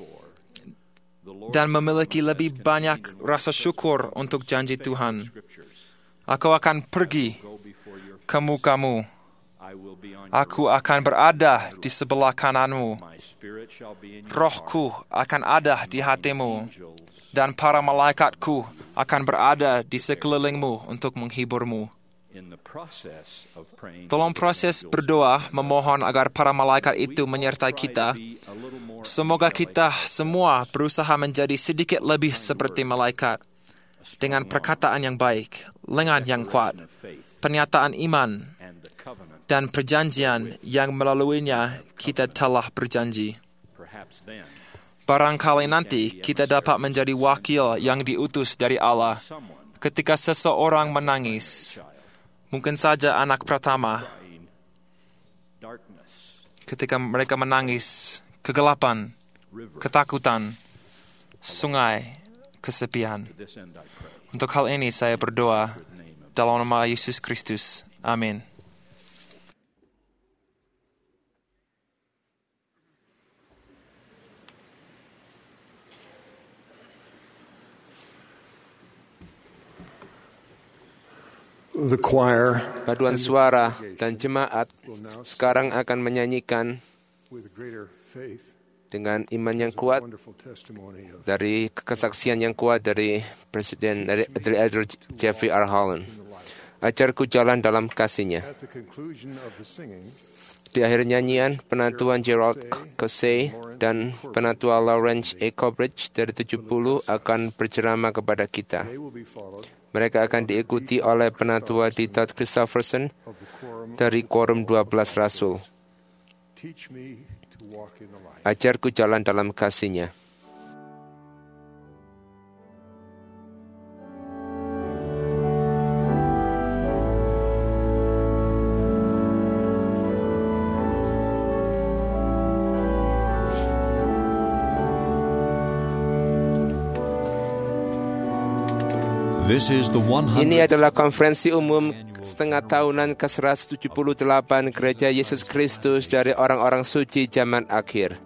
dan memiliki lebih banyak rasa syukur untuk janji Tuhan. Aku akan pergi ke mukamu. Aku akan berada di sebelah kananmu. Rohku akan ada di hatimu, dan para malaikatku akan berada di sekelilingmu untuk menghiburmu. Tolong proses berdoa memohon agar para malaikat itu menyertai kita. Semoga kita semua berusaha menjadi sedikit lebih seperti malaikat dengan perkataan yang baik, lengan yang kuat, pernyataan iman, dan perjanjian yang melaluinya kita telah berjanji. Barangkali nanti kita dapat menjadi wakil yang diutus dari Allah ketika seseorang menangis. Mungkin saja anak pertama, ketika mereka menangis, kegelapan, ketakutan, sungai, kesepian. Untuk hal ini saya berdoa dalam nama Yesus Kristus. Amin. The choir Paduan suara dan jemaat sekarang akan menyanyikan with greater faith dengan iman yang kuat wonderful testimony of dari kesaksian yang kuat dari dari Elder Jeffrey R. Holland. Ajarku jalan dalam kasih-Nya. at the conclusion of the singing. Di akhir nyanyian, penatuan Gerald Cosey dan penatua Lawrence A. Cobridge dari 70 akan berceramah kepada kita. They will be followed Mereka akan diikuti oleh penatua Dieter Christopherson of the quorum. dari Quorum 12 Rasul. Teach me to walk in the light. Ajarku jalan dalam kasih-Nya. This is the 100th Ini adalah konferensi umum setengah tahunan ke-178 Gereja Yesus Kristus dari orang-orang suci zaman akhir.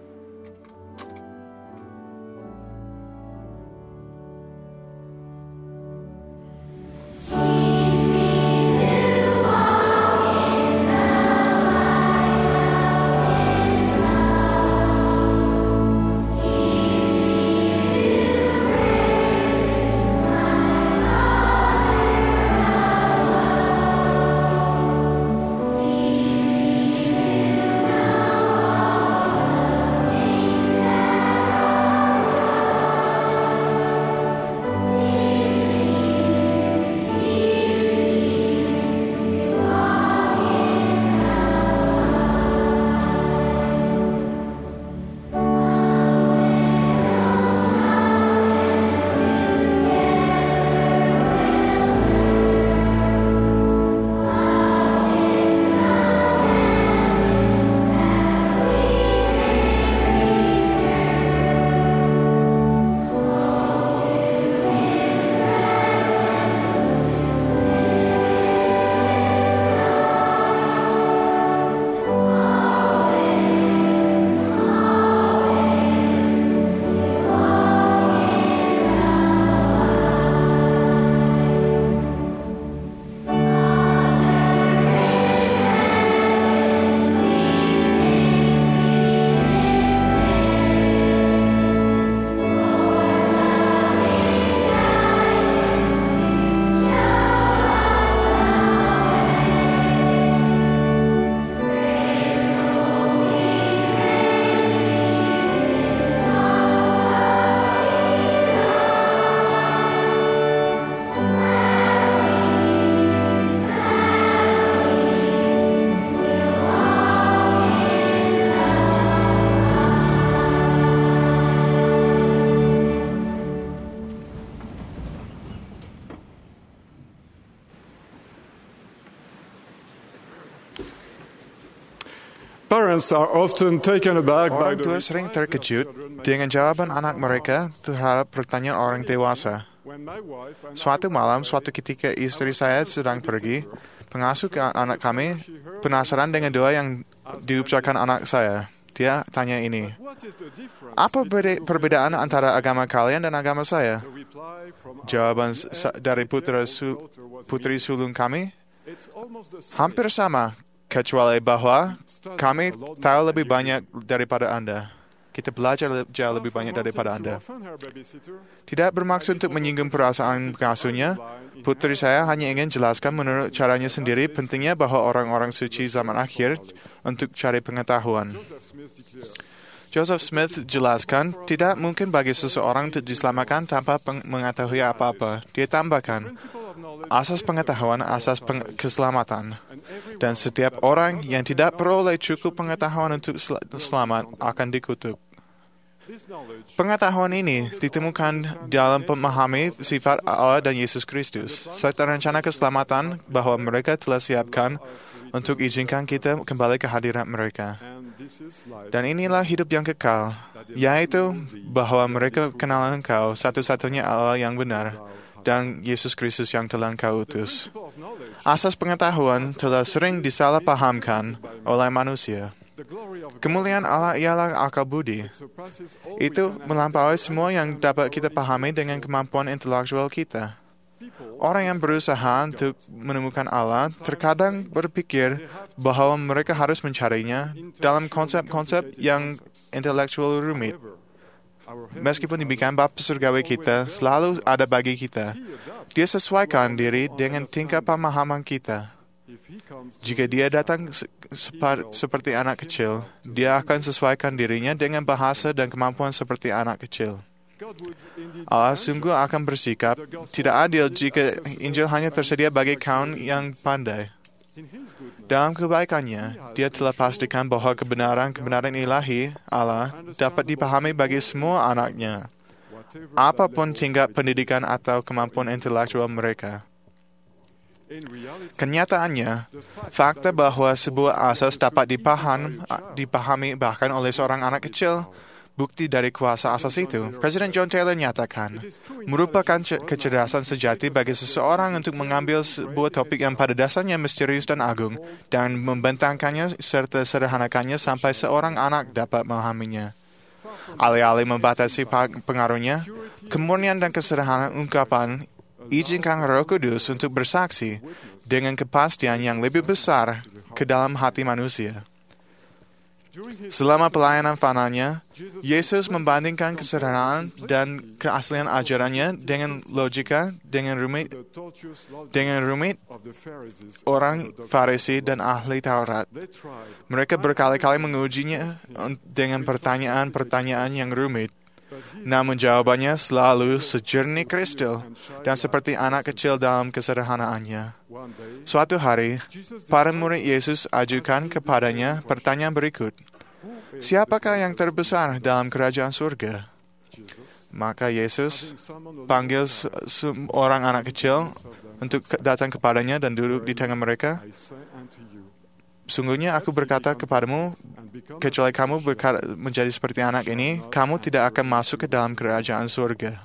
Parents are often taken aback by Orang tua sering terkejut dengan jawaban anak mereka terhadap pertanyaan orang dewasa. Suatu malam, suatu ketika istri saya sedang pergi, pengasuh anak kami penasaran dengan doa yang diucapkan anak saya. Dia tanya ini, apa perbedaan antara agama kalian dan agama saya? Jawaban dari putri sulung kami, hampir sama, kecuali bahwa kami tahu lebih banyak daripada Anda. Kita belajar jauh lebih banyak daripada Anda. Tidak bermaksud untuk menyinggung perasaan pengasuhnya, putri saya hanya ingin jelaskan menurut caranya sendiri pentingnya bahwa orang-orang suci zaman akhir untuk cari pengetahuan. Joseph Smith jelaskan, tidak mungkin bagi seseorang untuk diselamatkan tanpa mengetahui apa-apa. Dia tambahkan, asas pengetahuan, asas keselamatan. Dan setiap orang yang tidak peroleh cukup pengetahuan untuk selamat akan dikutuk. Pengetahuan ini ditemukan dalam memahami sifat Allah dan Yesus Kristus, serta rencana keselamatan bahwa mereka telah siapkan untuk izinkan kita kembali ke hadirat mereka. Dan inilah hidup yang kekal, yaitu bahwa mereka kenal Engkau, satu-satunya Allah yang benar, dan Yesus Kristus yang telah Engkau utus. Asas pengetahuan telah sering disalahpahamkan oleh manusia. Kemuliaan Allah ialah akal budi. Itu melampaui semua yang dapat kita pahami dengan kemampuan intelektual kita. Orang yang berusaha untuk menemukan Allah terkadang berpikir bahwa mereka harus mencarinya dalam konsep-konsep yang intelektual rumit. Meskipun demikian, Bapa Surgawi kita selalu ada bagi kita. Dia sesuaikan diri dengan tingkat pemahaman kita. Jika dia datang seperti anak kecil, dia akan sesuaikan dirinya dengan bahasa dan kemampuan seperti anak kecil. Allah sungguh akan bersikap tidak adil jika Injil hanya tersedia bagi kaum yang pandai. Dalam kebaikannya, dia telah pastikan bahwa kebenaran ilahi Allah dapat dipahami bagi semua anaknya, apapun tingkat pendidikan atau kemampuan intelektual mereka. Kenyataannya, fakta bahwa sebuah asas dapat dipahami bahkan oleh seorang anak kecil, bukti dari kuasa asas itu, Presiden John Taylor nyatakan, merupakan kecerdasan sejati bagi seseorang untuk mengambil sebuah topik yang pada dasarnya misterius dan agung, dan membentangkannya serta sederhanakannya sampai seorang anak dapat memahaminya. Alih-alih membatasi pengaruhnya, kemurnian dan kesederhanaan ungkapan izinkan Roh Kudus untuk bersaksi dengan kepastian yang lebih besar ke dalam hati manusia. Selama pelayanan fananya, Yesus membandingkan kesederhanaan dan keaslian ajarannya dengan logika, dengan rumit orang Farisi dan ahli Taurat. Mereka berkali-kali mengujinya dengan pertanyaan-pertanyaan yang rumit. Namun jawabannya selalu sejernih kristal dan seperti anak kecil dalam kesederhanaannya. Suatu hari, para murid Yesus ajukan kepadanya pertanyaan berikut. Siapakah yang terbesar dalam kerajaan surga? Maka Yesus panggil seorang anak kecil untuk datang kepadanya dan duduk di tengah mereka. Sungguhnya aku berkata kepadamu, kecuali kamu menjadi seperti anak ini, kamu tidak akan masuk ke dalam kerajaan surga.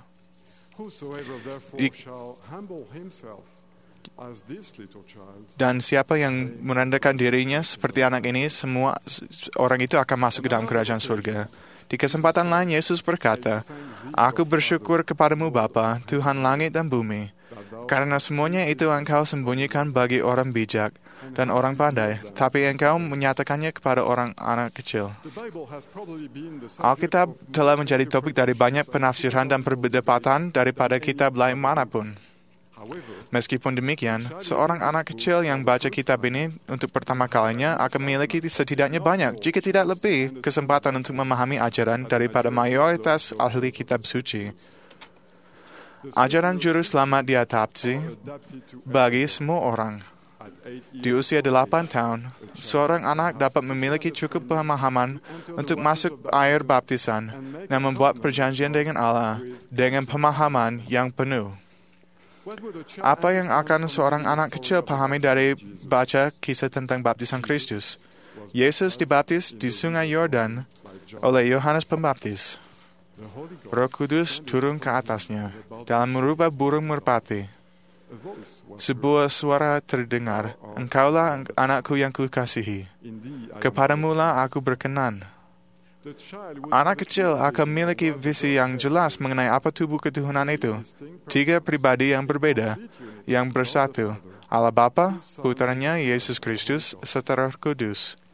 Dan siapa yang merendahkan dirinya seperti anak ini, semua orang itu akan masuk ke dalam kerajaan surga. Di kesempatan lain, Yesus berkata, Aku bersyukur kepadamu Bapa, Tuhan langit dan bumi, karena semuanya itu Engkau sembunyikan bagi orang bijak dan orang pandai, tapi Engkau menyatakannya kepada orang anak kecil. Alkitab telah menjadi topik dari banyak penafsiran dan perdebatan daripada kitab lain manapun. Meskipun demikian, seorang anak kecil yang baca kitab ini untuk pertama kalinya akan memiliki setidaknya banyak, jika tidak lebih, kesempatan untuk memahami ajaran daripada mayoritas ahli kitab suci. Ajaran juru selamat diadaptasi bagi semua orang. Di usia 8 tahun, seorang anak dapat memiliki cukup pemahaman untuk masuk air baptisan dan membuat perjanjian dengan Allah dengan pemahaman yang penuh. Apa yang akan seorang anak kecil pahami dari baca kisah tentang baptisan Kristus? Yesus dibaptis di Sungai Yordan oleh Yohanes Pembaptis. Roh Kudus turun ke atasnya dalam merubah burung merpati. Sebuah suara terdengar, Engkaulah anakku yang kukasihi, kepadamulah aku berkenan. Anak kecil akan memiliki visi yang jelas mengenai apa tubuh ketuhanan itu. 3 pribadi yang berbeda, yang bersatu, Allah Bapa, Putranya Yesus Kristus, serta Roh Kudus.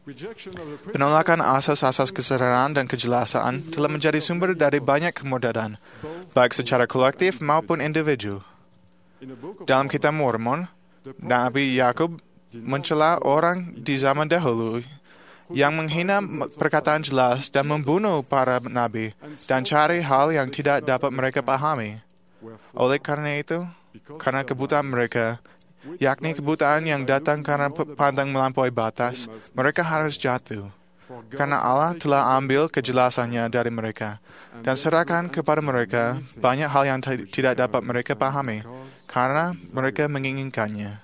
Penolakan asas-asas kesadaran dan kejelasan telah menjadi sumber dari banyak kemudahan, baik secara kolektif maupun individu. Dalam kitab Mormon, Nabi Yakub mencela orang di zaman dahulu yang menghina perkataan jelas dan membunuh para nabi dan cari hal yang tidak dapat mereka pahami. Oleh karena itu, karena kebutaan mereka, yakni kebutaan yang datang karena pandang melampaui batas, mereka harus jatuh. Karena Allah telah ambil kejelasannya dari mereka dan serahkan kepada mereka banyak hal yang tidak dapat mereka pahami, karena mereka menginginkannya.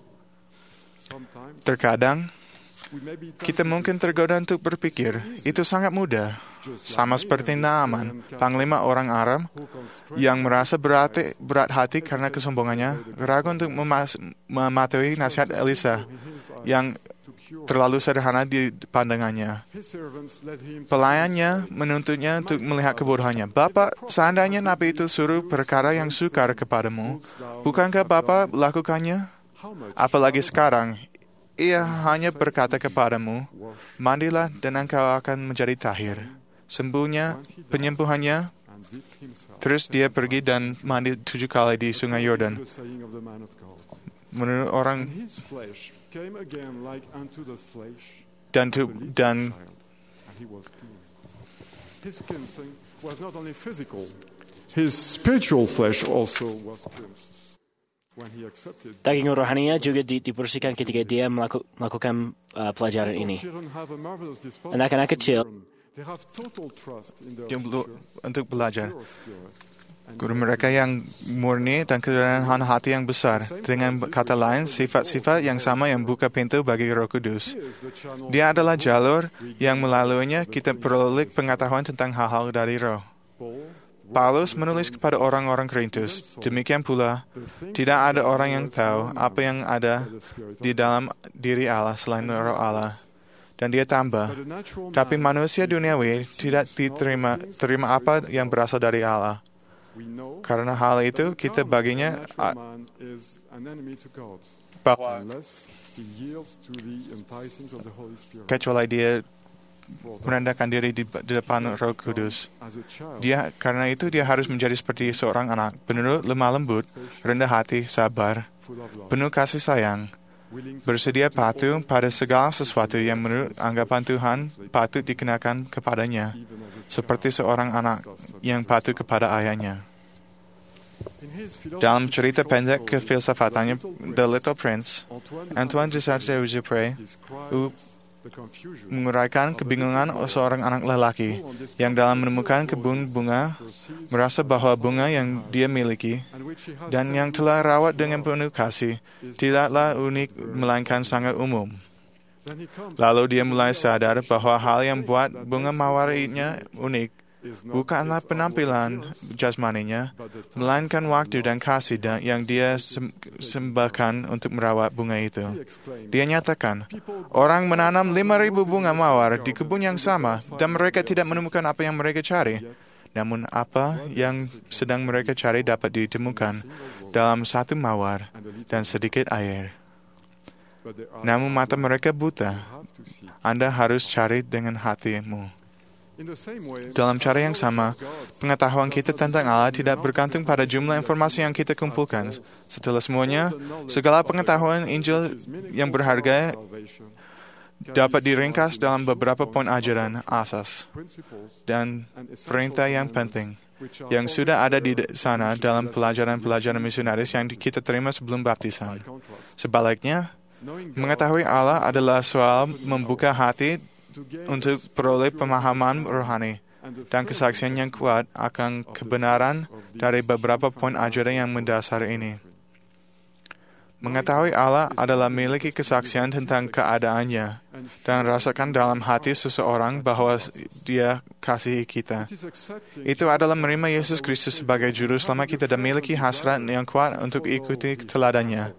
Terkadang, kita mungkin tergoda untuk berpikir, itu sangat mudah. Sama seperti Naaman, panglima orang Aram, yang merasa berat hati karena kesombongannya, ragu untuk mematuhi nasihat Elisa, yang terlalu sederhana di pandangannya. Pelayannya menuntutnya untuk melihat kebodohannya. Bapak, seandainya Nabi itu suruh perkara yang sukar kepadamu, bukankah Bapak lakukannya? Apalagi sekarang, ia hanya berkata kepadamu, mandilah dan engkau akan menjadi tahir. Penyembuhannya, terus dia pergi dan mandi 7 kali di sungai Yordan. Menurut orang dan his spiritual flesh also was cleansed. Daging rohaninya juga dibersihkan ketika dia melakukan pelajaran ini. Anak-anak kecil untuk belajar. Guru mereka yang murni dan kerendahan hati yang besar. Dengan kata lain, sifat-sifat yang sama yang buka pintu bagi Roh Kudus. Dia adalah jalur yang melaluinya kita peroleh pengetahuan tentang hal-hal dari Roh. Paulus menulis kepada orang-orang Korintus, demikian pula, tidak ada orang yang tahu apa yang ada di dalam diri Allah selain Roh Allah. Dan dia tambah, tapi manusia duniawi tidak terima apa yang berasal dari Allah. Karena hal itu, kita baginya bahwa kecuali dia merendahkan diri di depan Roh Kudus. Karena itu dia harus menjadi seperti seorang anak, penuh lemah lembut, rendah hati, sabar, penuh kasih sayang, bersedia patuh pada segala sesuatu yang menurut anggapan Tuhan patut dikenakan kepadanya, seperti seorang anak yang patuh kepada ayahnya. Dalam cerita pendek kefilsafatannya The Little Prince, Antoine de Saint-Exupéry menguraikan kebingungan seorang anak lelaki yang dalam menemukan kebun bunga merasa bahwa bunga yang dia miliki dan yang telah rawat dengan penuh kasih tidaklah unik melainkan sangat umum. Lalu dia mulai sadar bahwa hal yang buat bunga mawarinya unik bukanlah penampilan jasmaninya, melainkan waktu dan kasih yang dia sembahkan untuk merawat bunga itu. Dia nyatakan, orang menanam 5,000 bunga mawar di kebun yang sama, dan mereka tidak menemukan apa yang mereka cari. Namun apa yang sedang mereka cari dapat ditemukan dalam satu mawar dan sedikit air. Namun mata mereka buta. Anda harus cari dengan hatimu. Dalam cara yang sama, pengetahuan kita tentang Allah tidak bergantung pada jumlah informasi yang kita kumpulkan. Setelah semuanya, segala pengetahuan Injil yang berharga dapat diringkas dalam beberapa poin ajaran asas dan perintah yang penting yang sudah ada di sana dalam pelajaran-pelajaran misionaris yang kita terima sebelum baptisan. Sebaliknya, mengetahui Allah adalah soal membuka hati untuk peroleh pemahaman rohani dan kesaksian yang kuat akan kebenaran dari beberapa poin ajaran yang mendasar ini. Mengetahui Allah adalah memiliki kesaksian tentang keadaannya dan rasakan dalam hati seseorang bahwa dia kasihi kita. Itu adalah menerima Yesus Kristus sebagai juru selamat kita dan memiliki hasrat yang kuat untuk ikuti teladannya.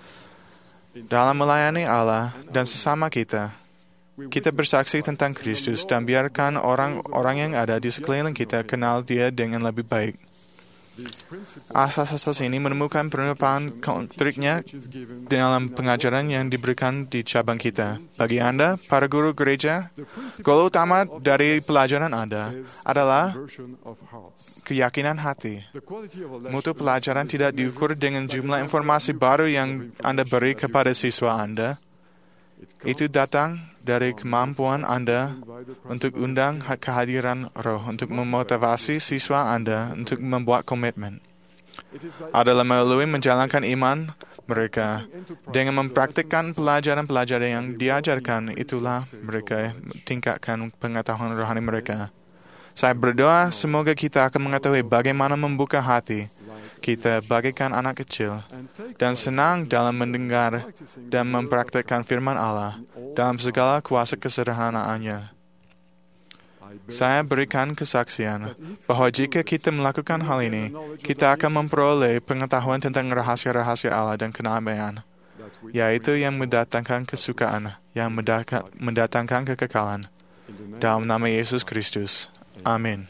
Dalam melayani Allah dan sesama kita bersaksi tentang Kristus dan biarkan orang-orang yang ada di sekeliling kita kenal Dia dengan lebih baik. Asas-asas ini menemukan penerapan kontriknya dalam pengajaran yang diberikan di cabang kita. Bagi Anda, para guru gereja, goal utama dari pelajaran Anda adalah keyakinan hati. Mutu pelajaran tidak diukur dengan jumlah informasi baru yang Anda beri kepada siswa Anda. Itu datang dari kemampuan Anda untuk undang kehadiran roh, untuk memotivasi siswa Anda untuk membuat komitmen. Adalah melalui menjalankan iman mereka. Dengan mempraktikkan pelajaran-pelajaran yang diajarkan, itulah mereka tingkatkan pengetahuan rohani mereka. Saya berdoa semoga kita akan mengetahui bagaimana membuka hati kita bagaikan anak kecil dan senang dalam mendengar dan mempraktikkan firman Allah dalam segala kuasa kesederhanaannya. Saya berikan kesaksian bahwa jika kita melakukan hal ini, kita akan memperoleh pengetahuan tentang rahasia-rahasia Allah dan kedamaian, yaitu yang mendatangkan kesukaan, yang mendatangkan kekekalan. Dalam nama Yesus Kristus. Amin.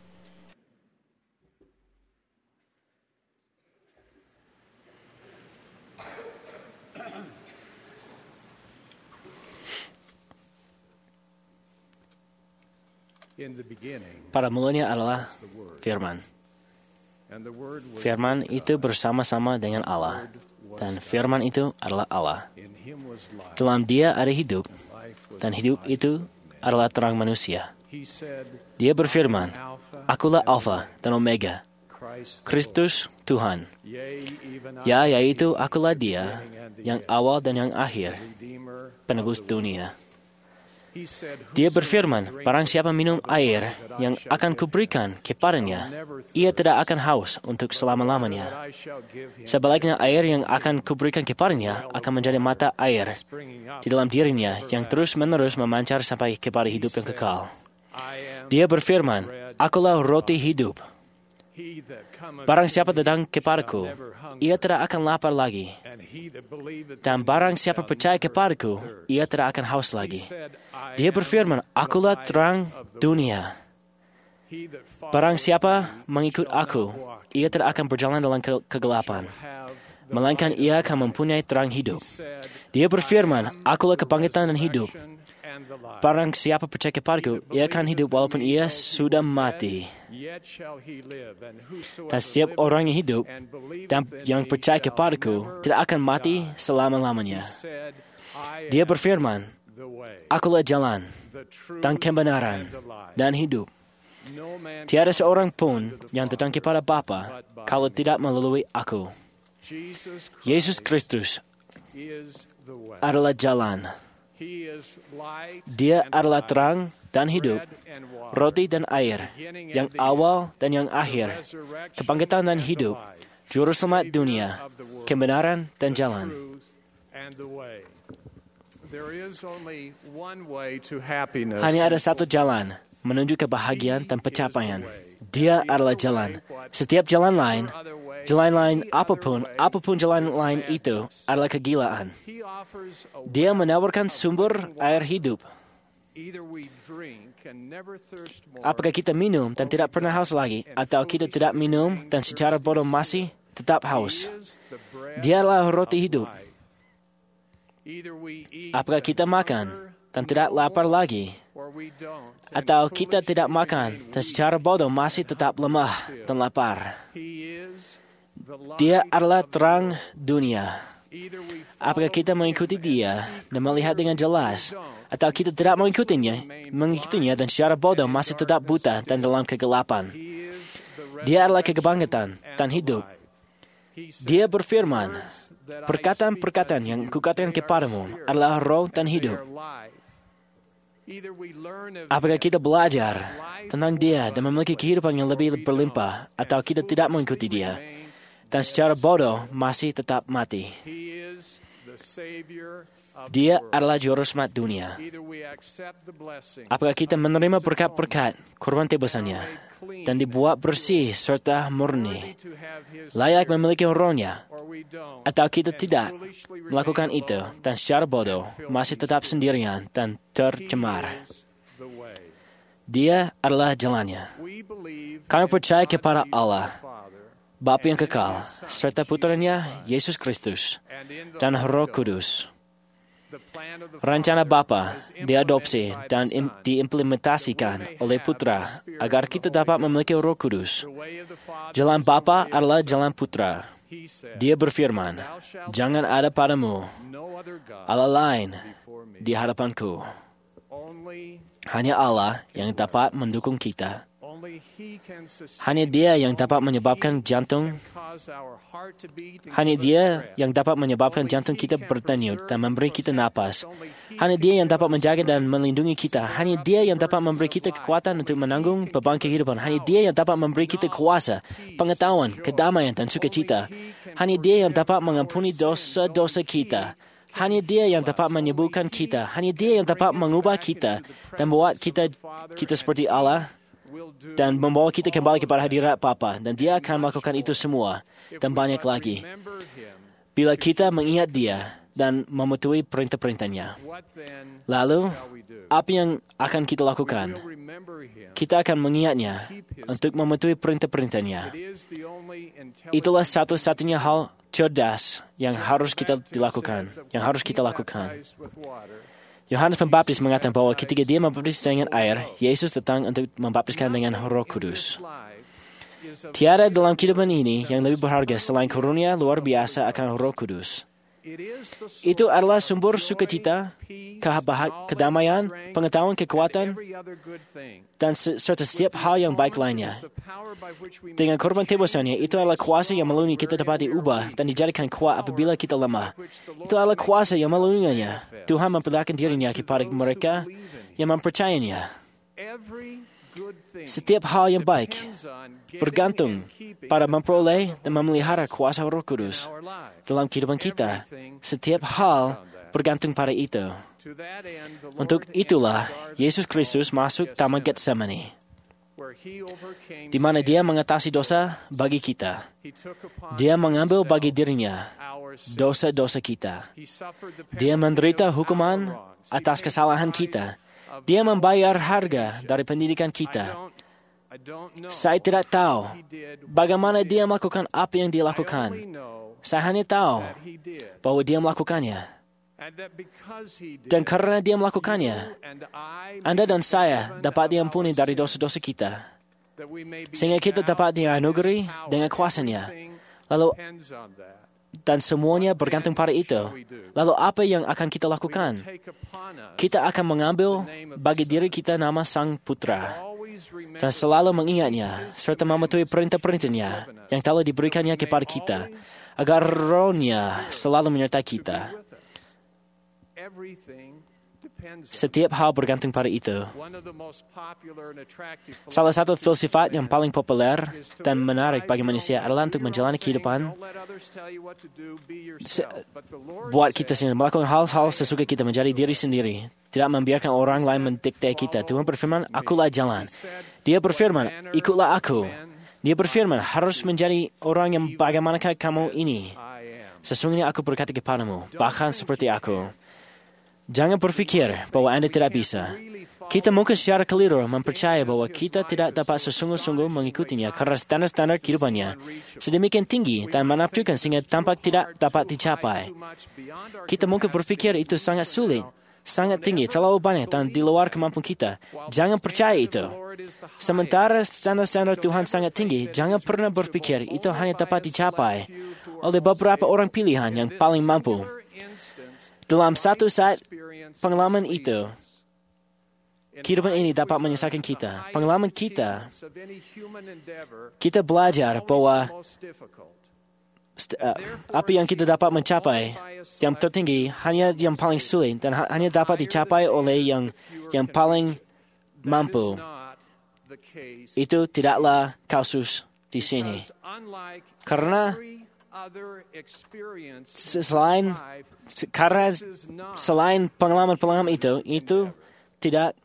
Pada mulanya adalah firman. Firman itu bersama-sama dengan Allah, dan firman itu adalah Allah. Dalam Dia ada hidup, dan hidup itu adalah terang manusia. Dia berfirman, Akulah Alfa dan Omega, Kristus Tuhan. Ya, yaitu Akulah Dia, yang awal dan yang akhir, penebus dunia. Dia berfirman, barang siapa minum air yang akan kuberikan kepadanya, ia tidak akan haus untuk selama-lamanya. Sebaliknya air yang akan kuberikan kepadanya akan menjadi mata air di dalam dirinya yang terus-menerus memancar sampai kepada hidup yang kekal. Dia berfirman, Akulah roti hidup. Barang siapa datang kepadaku, ia tidak akan lapar lagi. Dan barang siapa percaya kepadaku, ia tidak akan haus lagi. Dia berfirman, Akulah terang dunia. Barang siapa mengikut aku, ia tidak akan berjalan dalam kegelapan, melainkan ia akan mempunyai terang hidup. Dia berfirman, Akulah kebangkitan dan hidup. Barang siapa percaya kepadaku, ia akan hidup walaupun ia sudah mati. Dan setiap orang yang hidup dan yang percaya kepadaku tidak akan mati selama-lamanya. Dia berfirman, Akulah jalan dan kebenaran dan hidup. Tiada seorang pun yang datang kepada Bapa kalau tidak melalui aku. Yesus Kristus adalah jalan. Dia adalah terang dan hidup, roti dan air, yang awal dan yang akhir, kebangkitan dan hidup, juru selamat dunia, kebenaran dan jalan. Hanya ada satu jalan menuju kebahagiaan dan pencapaian. Dia adalah jalan. Setiap jalan lain apapun jalan lain itu adalah kegilaan. Dia menawarkan sumber air hidup. Apakah kita minum dan tidak pernah haus lagi, atau kita tidak minum dan secara bodoh masih tetap haus? Dia adalah roti hidup. Apakah kita makan dan tidak lapar lagi, atau kita tidak makan dan secara bodoh masih tetap lemah dan lapar? Dia adalah terang dunia. Apakah kita mengikuti Dia dan melihat dengan jelas, atau kita tidak mengikutinya dan secara bodoh masih tetap buta dan dalam kegelapan? Dia adalah kebangkitan dan hidup. Dia berfirman, perkataan-perkataan yang kukatakan kepadamu adalah roh dan hidup. Apakah kita belajar tentang Dia dan memiliki kehidupan yang lebih berlimpah, atau kita tidak mengikuti Dia dan secara bodoh masih tetap mati? Dia adalah juru selamat dunia. Apakah kita menerima berkat-berkat korban tebusannya dan dibuat bersih serta murni, layak memiliki rohnya, atau kita tidak melakukan itu dan secara bodoh masih tetap sendirian dan tercemar? Dia adalah jalannya. Kami percaya kepada Allah, Bapa yang kekal, serta putranya, Yesus Kristus, dan Roh Kudus. Rencana Bapa diadopsi dan diimplementasikan oleh Putra agar kita dapat memiliki Roh Kudus. Jalan Bapa adalah jalan Putra. Dia berfirman, "Jangan ada padamu Allah lain di hadapanku." Hanya Allah yang dapat mendukung kita. Hanya Dia yang dapat menyebabkan jantung kita berdenyut dan memberi kita napas. Hanya Dia yang dapat menjaga dan melindungi kita. Hanya Dia yang dapat memberi kita kekuatan untuk menanggung beban kehidupan. Hanya Dia yang dapat memberi kita kuasa, pengetahuan, kedamaian dan sukacita. Hanya Dia yang dapat mengampuni dosa-dosa kita. Hanya Dia yang dapat menyembuhkan kita. Hanya Dia yang dapat mengubah kita dan membuat kita seperti Allah dan membawa kita kembali kepada hadirat Bapa. Dan Dia akan melakukan itu semua dan banyak lagi bila kita mengingat Dia dan mematuhi perintah-perintahnya. Lalu, apa yang akan kita lakukan? Kita akan mengingatnya untuk mematuhi perintah-perintahnya. Itulah satu-satunya hal cerdas yang harus kita lakukan. Yohanes Pembaptis mengatakan bahwa ketika dia membaptis dengan air, Yesus datang untuk membaptiskan dengan Roh Kudus. Tiada dalam kehidupan ini yang lebih berharga selain karunia luar biasa akan Roh Kudus. Itu adalah sumber sukacita, kedamaian, pengetahuan, kekuatan, dan serta setiap hal yang baik lainnya. Dengan korban tebusannya, itu adalah kuasa yang melalui kita dapat diubah dan dijadikan kuat apabila kita lemah. Itu adalah kuasa yang melaluinya Tuhan memperlihatkan dirinya kepada mereka yang mempercayainya. Setiap hal yang baik bergantung pada memperoleh dan memelihara kuasa Roh Kudus dalam kehidupan kita. Setiap hal bergantung pada itu. Untuk itulah Yesus Kristus masuk Taman Getsemani, di mana Dia mengatasi dosa bagi kita. Dia mengambil bagi dirinya dosa-dosa kita. Dia menderita hukuman atas kesalahan kita. Dia membayar harga dari pendidikan kita. Saya tidak tahu bagaimana Dia melakukan apa yang Dia lakukan. Saya hanya tahu bahwa Dia melakukannya. Dan karena Dia melakukannya, Anda dan saya dapat diampuni dari dosa-dosa kita, sehingga kita dapat dianugerahi dengan kuasa-Nya. Lalu, dan semuanya bergantung pada itu. Lalu apa yang akan kita lakukan? Kita akan mengambil bagi diri kita nama Sang Putra dan selalu mengingatnya serta mematuhi perintah-perintahnya yang telah diberikannya kepada kita, agar Roh-Nya selalu menyertai kita. Setiap hal bergantung pada itu. Salah satu filsafat yang paling populer dan menarik bagi manusia adalah untuk menjalani kehidupan buat kita sendiri, melakukan hal-hal sesuka kita, menjadi diri sendiri, tidak membiarkan orang lain mendikte kita. Tuhan berfirman, "Akulah jalan." Dia berfirman, "Ikutlah aku." Dia berfirman, "Harus menjadi orang yang bagaimanakah kamu ini. Sesungguhnya aku berkata kepadamu, bahkan seperti aku." Jangan berpikir bahwa Anda tidak bisa. Kita mungkin secara keliru mempercayai bahwa kita tidak dapat sesungguh-sungguh mengikutinya karena standar-standar kehidupannya sedemikian tinggi dan menakjubkan sehingga tampak tidak dapat dicapai. Kita mungkin berpikir itu sangat sulit, sangat tinggi, terlalu banyak dan di luar kemampuan kita. Jangan percaya itu. Sementara standar-standar Tuhan sangat tinggi, jangan pernah berpikir itu hanya dapat dicapai oleh beberapa orang pilihan yang paling mampu. Dalam satu saat pengalaman itu, kehidupan ini dapat menyesatkan kita. Pengalaman kita belajar bahwa apa yang kita dapat mencapai yang tertinggi hanya yang paling sulit dan hanya dapat dicapai oleh yang paling mampu. Itu tidaklah kasus di sini. Karena selain pengalaman-pengalaman itu tidak,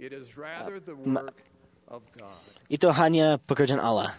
itu hanya pekerjaan Allah.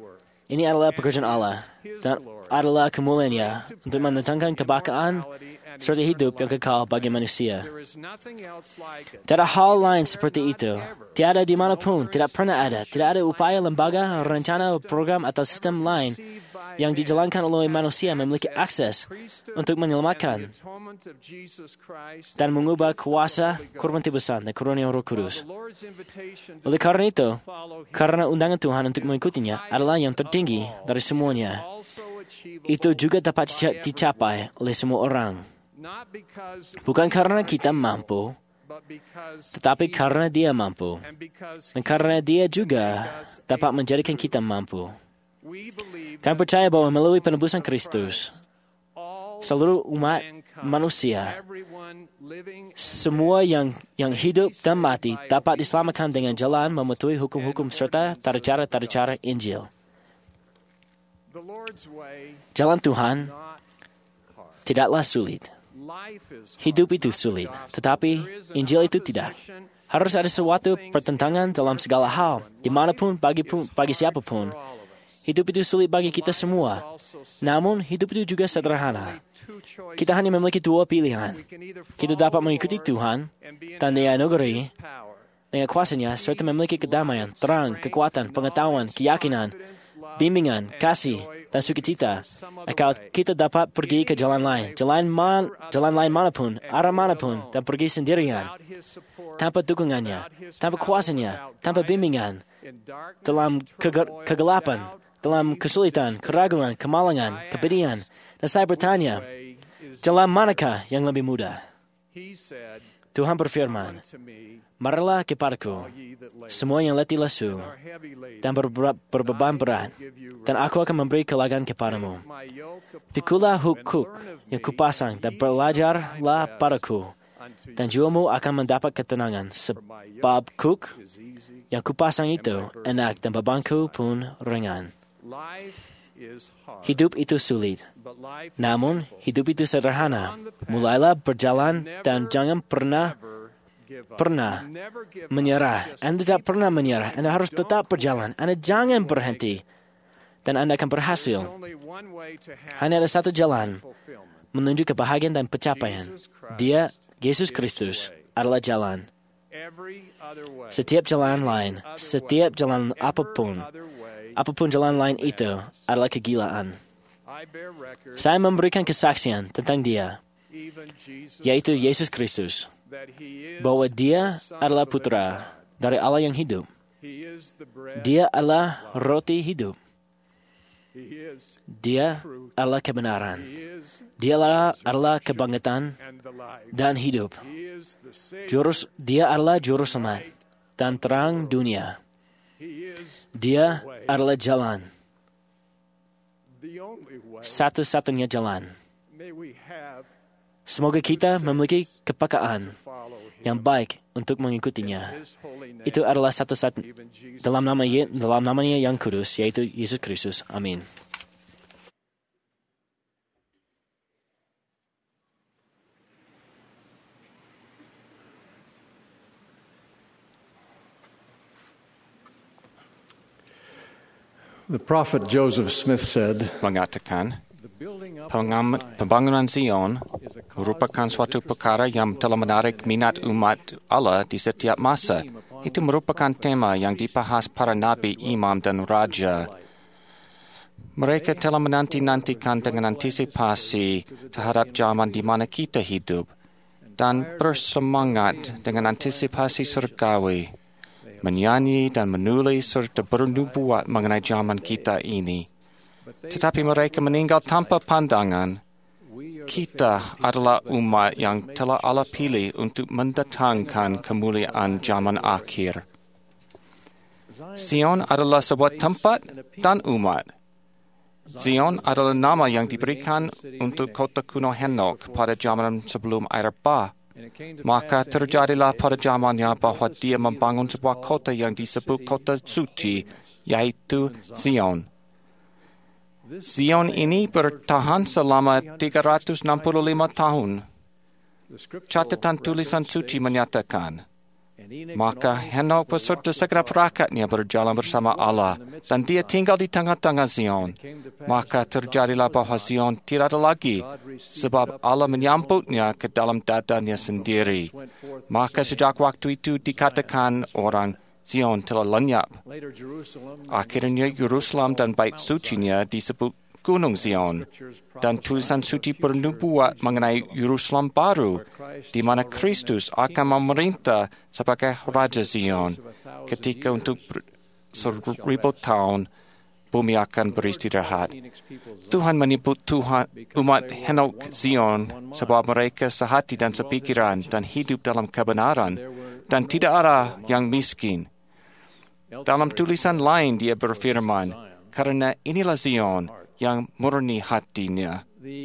Ini adalah pekerjaan Allah dan adalah kemuliaannya untuk mendatangkan kebaikan serta hidup yang kekal bagi manusia. Tiada hal lain seperti itu. Tiada dimanapun, tidak pernah ada. Tidak ada upaya, lembaga, rencana, program atau sistem lain yang dijalankan oleh manusia memiliki akses untuk menyelamatkan dan mengubah kuasa korban tebusan dan karunia Roh Kudus. Oleh karena itu, karena undangan Tuhan untuk mengikutinya adalah yang tertinggi dari semuanya, itu juga dapat dicapai oleh semua orang. Bukan karena kita mampu, tetapi karena Dia mampu, dan karena Dia juga dapat menjadikan kita mampu. Kami percaya bahwa melalui penebusan Kristus, seluruh umat manusia, semua yang hidup dan mati dapat diselamatkan dengan jalan mematuhi hukum-hukum serta tata-cara Injil. Jalan Tuhan tidaklah sulit. Hidup itu sulit, tetapi Injil itu tidak. Harus ada suatu pertentangan dalam segala hal, dimanapun, bagi siapapun. Hidup itu sulit bagi kita semua. Namun, hidup itu juga sederhana. Kita hanya memiliki dua pilihan. Kita dapat mengikuti Tuhan dan Dia anugerai dengan kuasanya serta memiliki kedamaian, terang, kekuatan, pengetahuan, keyakinan, bimbingan, kasih, dan sukacita. Atau kita dapat pergi ke jalan lain. Jalan lain manapun, arah manapun, dan pergi sendirian. Tanpa dukungannya, tanpa kuasanya, tanpa bimbingan. Dalam kegelapan, dalam kesulitan, keraguan, kemalangan, kepedihan. Dan saya bertanya, jalan manakah yang lebih mudah? Tuhan berfirman, marilah kepadaku, semua yang letih lesu dan berbeban berat, dan aku akan memberi kelegaan kepadamu. Pikulah hukuk yang kupasang dan belajarlah padaku, dan jiwamu akan mendapat ketenangan, sebab kuk yang kupasang itu enak dan bebanku pun ringan. Hidup itu sulit, namun hidup itu sederhana. Mulailah berjalan dan jangan pernah menyerah. Anda tidak pernah menyerah. Anda harus tetap berjalan. Anda jangan berhenti, dan Anda akan berhasil. Hanya ada satu jalan menuju kebahagiaan dan pencapaian. Dia, Yesus Kristus, adalah jalan. Setiap jalan lain, setiap jalan apapun jalan lain itu adalah kegilaan. Saya memberikan kesaksian tentang Dia, yaitu Yesus Kristus, bahwa Dia adalah Putra dari Allah yang hidup. Dia adalah roti hidup. Dia adalah kebenaran. Dia adalah kebangkitan dan hidup. Dia adalah juru selamat dan terang dunia. Dia adalah jalan, satu-satunya jalan. Semoga kita memiliki kepekaan yang baik untuk mengikutinya. Itu adalah satu-satu dalam namanya yang kudus, yaitu Yesus Kristus. Amin. The prophet Joseph Smith said, mengatakan, pembangunan Zion merupakan suatu perkara yang telah menarik minat umat Allah di setiap masa. Itu merupakan tema yang dibahas para nabi, imam, dan raja. Mereka telah menanti-nantikan dengan antisipasi terhadap zaman di mana kita hidup dan bersemangat dengan antisipasi surgawi, menyanyi dan menulis serta bernubuat mengenai zaman kita ini. Tetapi mereka meninggal tanpa pandangan. Kita adalah umat yang telah Allah pilih untuk mendatangkan kemuliaan zaman akhir. Zion adalah sebuah tempat dan umat. Zion adalah nama yang diberikan untuk kota kuno Henok pada zaman sebelum air bah. Maka terjadilah pada zamannya bahwa dia membangun sebuah kota yang disebut kota suci, yaitu Zion. Zion ini bertahan selama 365 tahun. Catatan tulisan suci menyatakan Maka Henok beserta segenap rakyatnya berjalan bersama Allah, dan dia tinggal di tengah-tengah Zion. Maka terjadilah bahwa Zion tidak ada lagi, sebab Allah menyambutnya ke dalam dadanya sendiri. Maka sejak waktu itu dikatakan orang Zion telah lenyap. Akhirnya Yerusalem dan bait sucinya disebut Gunung Zion, dan tulisan suci bernubuat mengenai Yerusalem baru, di mana Kristus akan memerintah sebagai Raja Zion. Ketika untuk 1000 tahun bumi akan beristirahat. Tuhan menyebut umat Henok Zion sebab mereka sehati dan sepikiran dan hidup dalam kebenaran, dan tidak ada yang miskin. Dalam tulisan lain dia berfirman, karena inilah Zion yang murni hatinya.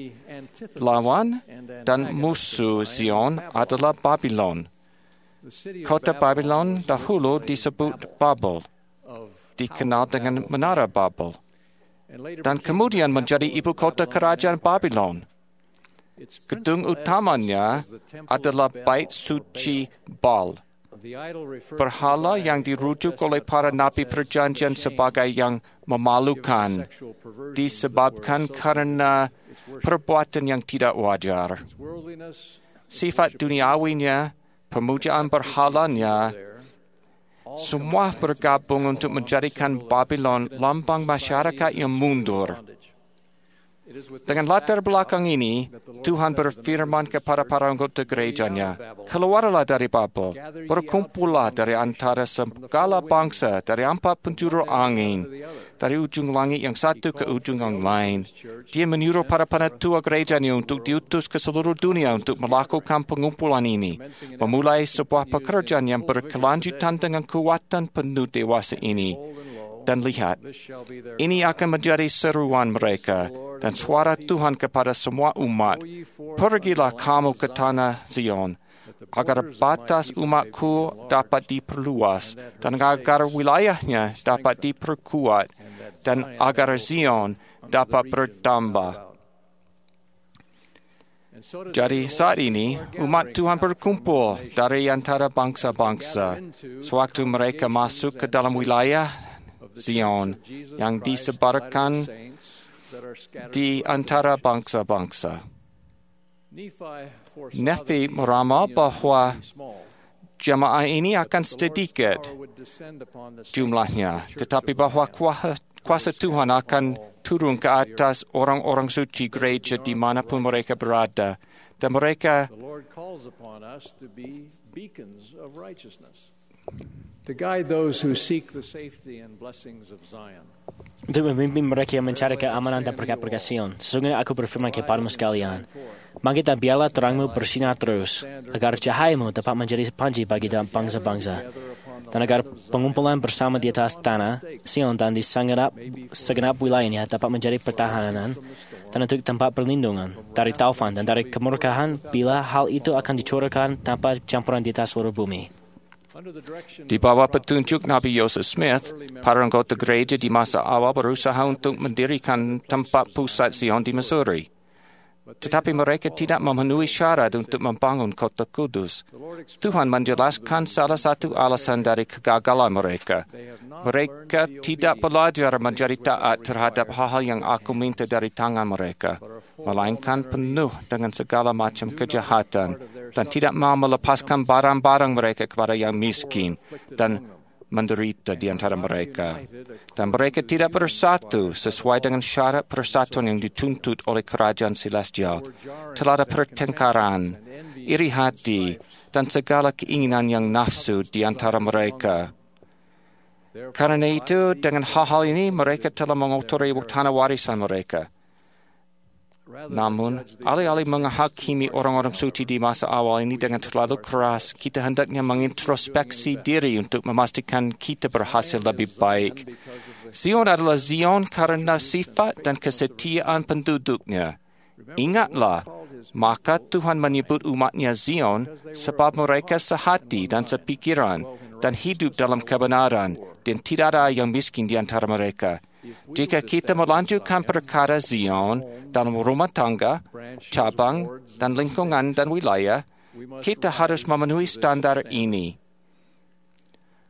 Lawan dan musuh Zion adalah Babylon. Kota Babylon dahulu disebut Babel, dikenal dengan Menara Babel, dan kemudian menjadi ibu kota kerajaan Babylon. Gedung utamanya adalah Bait Suci Baal, berhala yang dirujuk oleh para nabi perjanjian sebagai yang memalukan, disebabkan karena perbuatan yang tidak wajar. Sifat duniawinya, pemujaan berhalanya, semua bergabung untuk menjadikan Babylon lambang masyarakat yang mundur. Dengan latar belakang ini, Tuhan berfirman kepada para anggota gerejanya, keluarlah dari Babel, berkumpullah dari antara segala bangsa, dari 4 penjuru angin, dari ujung langit yang satu ke ujung yang lain. Dia menyuruh para penatua gerejanya untuk diutus ke seluruh dunia untuk melakukan pengumpulan ini, memulai sebuah pekerjaan yang berkelanjutan dengan kekuatan penuh dewasa ini. Dan lihat, ini akan menjadi seruan mereka dan suara Tuhan kepada semua umat. Pergilah kamu ke tanah Zion, agar batas umatku dapat diperluas, dan agar wilayahnya dapat diperkuat, dan agar Zion dapat bertambah. Jadi saat ini, umat Tuhan berkumpul dari antara bangsa-bangsa. Sewaktu mereka masuk ke dalam wilayah Zion yang disebarkan di antara bangsa-bangsa. Nefi meramal bahwa jemaah ini akan sedikit jumlahnya, tetapi bahwa kuasa Tuhan akan turun ke atas orang-orang suci gereja dimanapun mereka berada, dan mereka to guide those who seek the safety and blessings of Zion. Untuk memimpin mereka yang mencari keamanan dan berkat-berkat Sion. Sesungguhnya aku berfirman kepadamu sekalian, bangkit dan biarlah terangmu bersinar terus, agar cahayamu dapat menjadi panji bagi bangsa-bangsa, dan agar pengumpulan bersama di atas tanah Sion dan di segenap wilayahnya dapat menjadi pertahanan dan untuk tempat perlindungan dari taufan dan dari kemurkaan bila hal itu akan dicurahkan tanpa campuran di atas seluruh bumi. Di bawah petunjuk Nabi Joseph Smith, para anggota gereja di masa awal berusaha untuk mendirikan tempat pusat Zion di Missouri. Tetapi mereka tidak memenuhi syarat untuk membangun kota kudus. Tuhan menjelaskan salah satu alasan dari kegagalan mereka. Mereka tidak belajar menjadi taat terhadap hal-hal yang aku minta dari tangan mereka, melainkan penuh dengan segala macam kejahatan, dan tidak mau melepaskan barang-barang mereka kepada yang miskin dan menderita di antara mereka. Dan mereka tidak bersatu sesuai dengan syarat persatuan yang dituntut oleh kerajaan celestial. Telah ada pertengkaran, iri hati, dan segala keinginan yang nafsu di antara mereka. Karena itu, dengan hal-hal ini, mereka telah mengotori tanah warisan mereka. Namun, alih-alih menghakimi orang-orang suci di masa awal ini dengan terlalu keras, kita hendaknya mengintrospeksi diri untuk memastikan kita berhasil lebih baik. Zion adalah Zion karena sifat dan kesetiaan penduduknya. Ingatlah, maka Tuhan menyebut umatnya Zion sebab mereka sehati dan sepikiran dan hidup dalam kebenaran, dan tidak ada yang miskin di antara mereka. Jika kita melanjutkan perkara Zion dalam rumah tangga, cabang, dan lingkungan dan wilayah, kita harus memenuhi standar ini.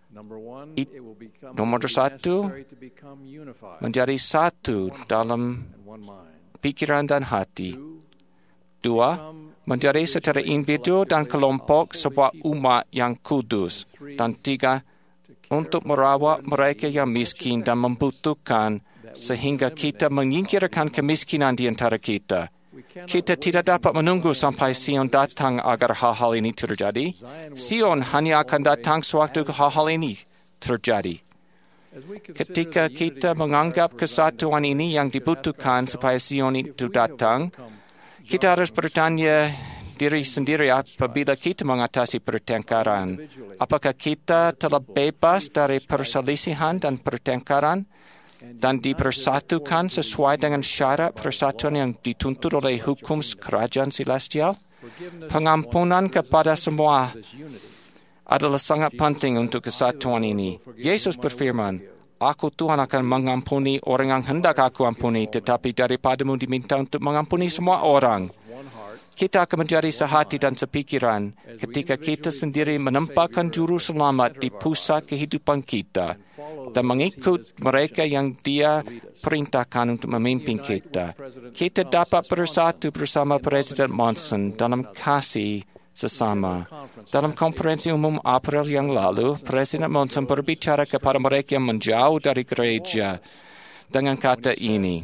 Nomor satu, menjadi satu dalam pikiran dan hati. Dua, menjadi secara individu dan kelompok sebuah umat yang kudus. Dan tiga, untuk merawat mereka yang miskin dan membutuhkan sehingga kita menyingkirkan kemiskinan di antara kita. Kita tidak dapat menunggu sampai Sion datang agar hal-hal ini terjadi. Sion hanya akan datang sewaktu hal-hal ini terjadi. Ketika kita menganggap kesatuan ini yang dibutuhkan supaya Sion itu datang, kita harus bertanya diri sendiri apabila kita mengatasi pertengkaran. Apakah kita telah bebas dari perselisihan dan pertengkaran dan dipersatukan sesuai dengan syarat persatuan yang dituntut oleh hukum kerajaan celestial? Pengampunan kepada semua adalah sangat penting untuk kesatuan ini. Yesus berfirman, Aku Tuhan akan mengampuni orang yang hendak aku ampuni, tetapi daripadamu diminta untuk mengampuni semua orang. Kita akan menjadi sehati dan sepikiran ketika kita sendiri menempatkan juru selamat di pusat kehidupan kita dan mengikut mereka yang Dia perintahkan untuk memimpin kita. Kita dapat bersatu bersama Presiden Monson dalam kasih sesama. Dalam konferensi umum April yang lalu, Presiden Monson berbicara kepada mereka yang menjauh dari gereja dengan kata ini,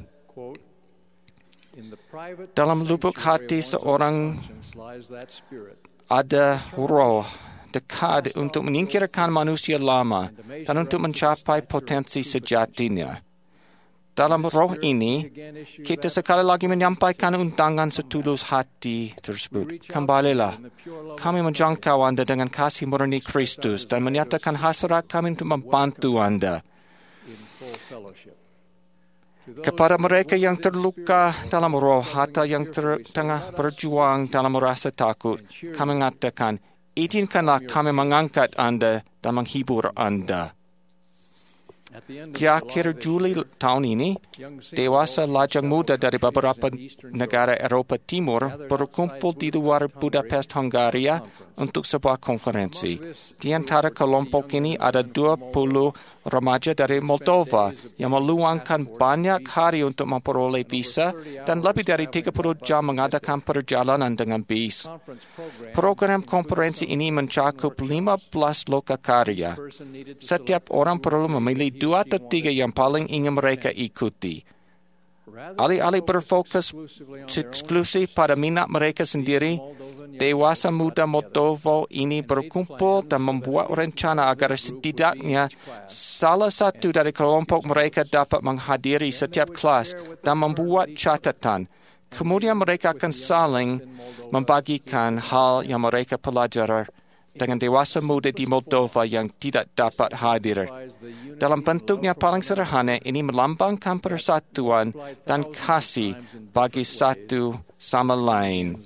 dalam lubuk hati seorang ada roh dekat untuk menyingkirkan manusia lama dan untuk mencapai potensi sejatinya. Dalam roh ini, kita sekali lagi menyampaikan undangan setulus hati tersebut. Kembalilah, kami menjangkau Anda dengan kasih murni Kristus dan menyatakan hasrat kami untuk membantu Anda. Kepada mereka yang terluka dalam roh atau yang tengah berjuang dalam rasa takut, kami mengatakan, izinkanlah kami mengangkat Anda dan menghibur Anda. Di akhir Juli tahun ini, dewasa lajang muda dari beberapa negara Eropa Timur berkumpul di luar Budapest, Hungaria untuk sebuah konferensi. Di antara kelompok ini ada 20 remaja dari Moldova yang meluangkan banyak hari untuk memperoleh visa dan lebih dari 30 jam mengadakan perjalanan dengan bis. Program konferensi ini mencakup 15 lokakarya. Setiap orang perlu memilih 2 atau 3 yang paling ingin mereka ikuti. Alih-alih berfokus eksklusif pada minat mereka sendiri, dewasa muda Moldova ini berkumpul dan membuat rencana agar setidaknya salah satu dari kelompok mereka dapat menghadiri setiap kelas dan membuat catatan. Kemudian mereka akan saling membagikan hal yang mereka pelajari dengan dewasa muda di Moldova yang tidak dapat hadir. Dalam bentuknya paling sederhana, ini melambangkan persatuan dan kasih bagi satu sama lain.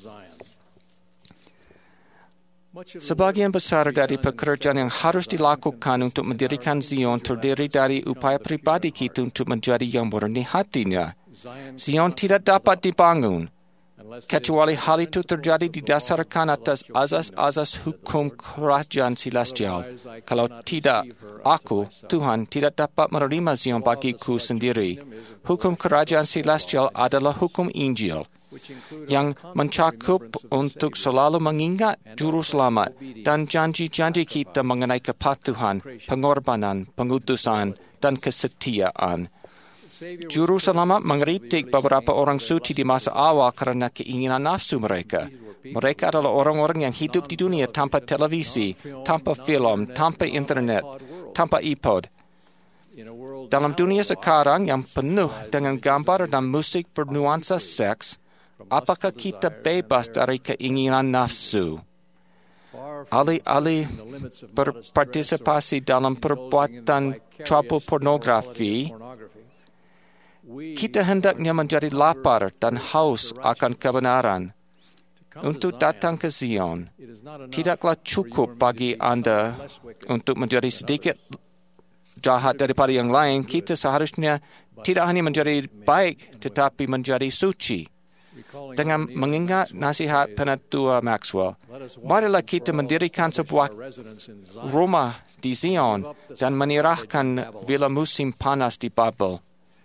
Sebagian besar dari pekerjaan yang harus dilakukan untuk mendirikan Zion terdiri dari upaya pribadi kita untuk menjadi yang murni hatinya. Zion tidak dapat dibangun kecuali hal itu terjadi didasarkan atas azas-azas hukum kerajaan celestial. Kalau tidak, aku, Tuhan, tidak dapat menerima Zion bagiku sendiri. Hukum kerajaan celestial adalah hukum Injil yang mencakup untuk selalu mengingat juru selamat dan janji-janji kita mengenai kepatuhan, pengorbanan, pengutusan, dan kesetiaan. Juru selamat mengkritik beberapa orang suci di masa awal kerana keinginan nafsu mereka. Mereka adalah orang-orang yang hidup di dunia tanpa televisi, tanpa film, tanpa internet, tanpa iPod. Dalam dunia sekarang yang penuh dengan gambar dan musik bernuansa seks, apakah kita bebas dari keinginan nafsu? Alih-alih berpartisipasi dalam perbuatan cabul pornografi, kita hendaknya menjadi lapar dan haus akan kebenaran. Untuk datang ke Zion, tidaklah cukup bagi Anda untuk menjadi sedikit jahat daripada yang lain. Kita seharusnya tidak hanya menjadi baik, tetapi menjadi suci. Dengan mengingat nasihat penatua Maxwell, marilah kita mendirikan sebuah rumah di Zion dan menirahkan villa musim panas di Babel.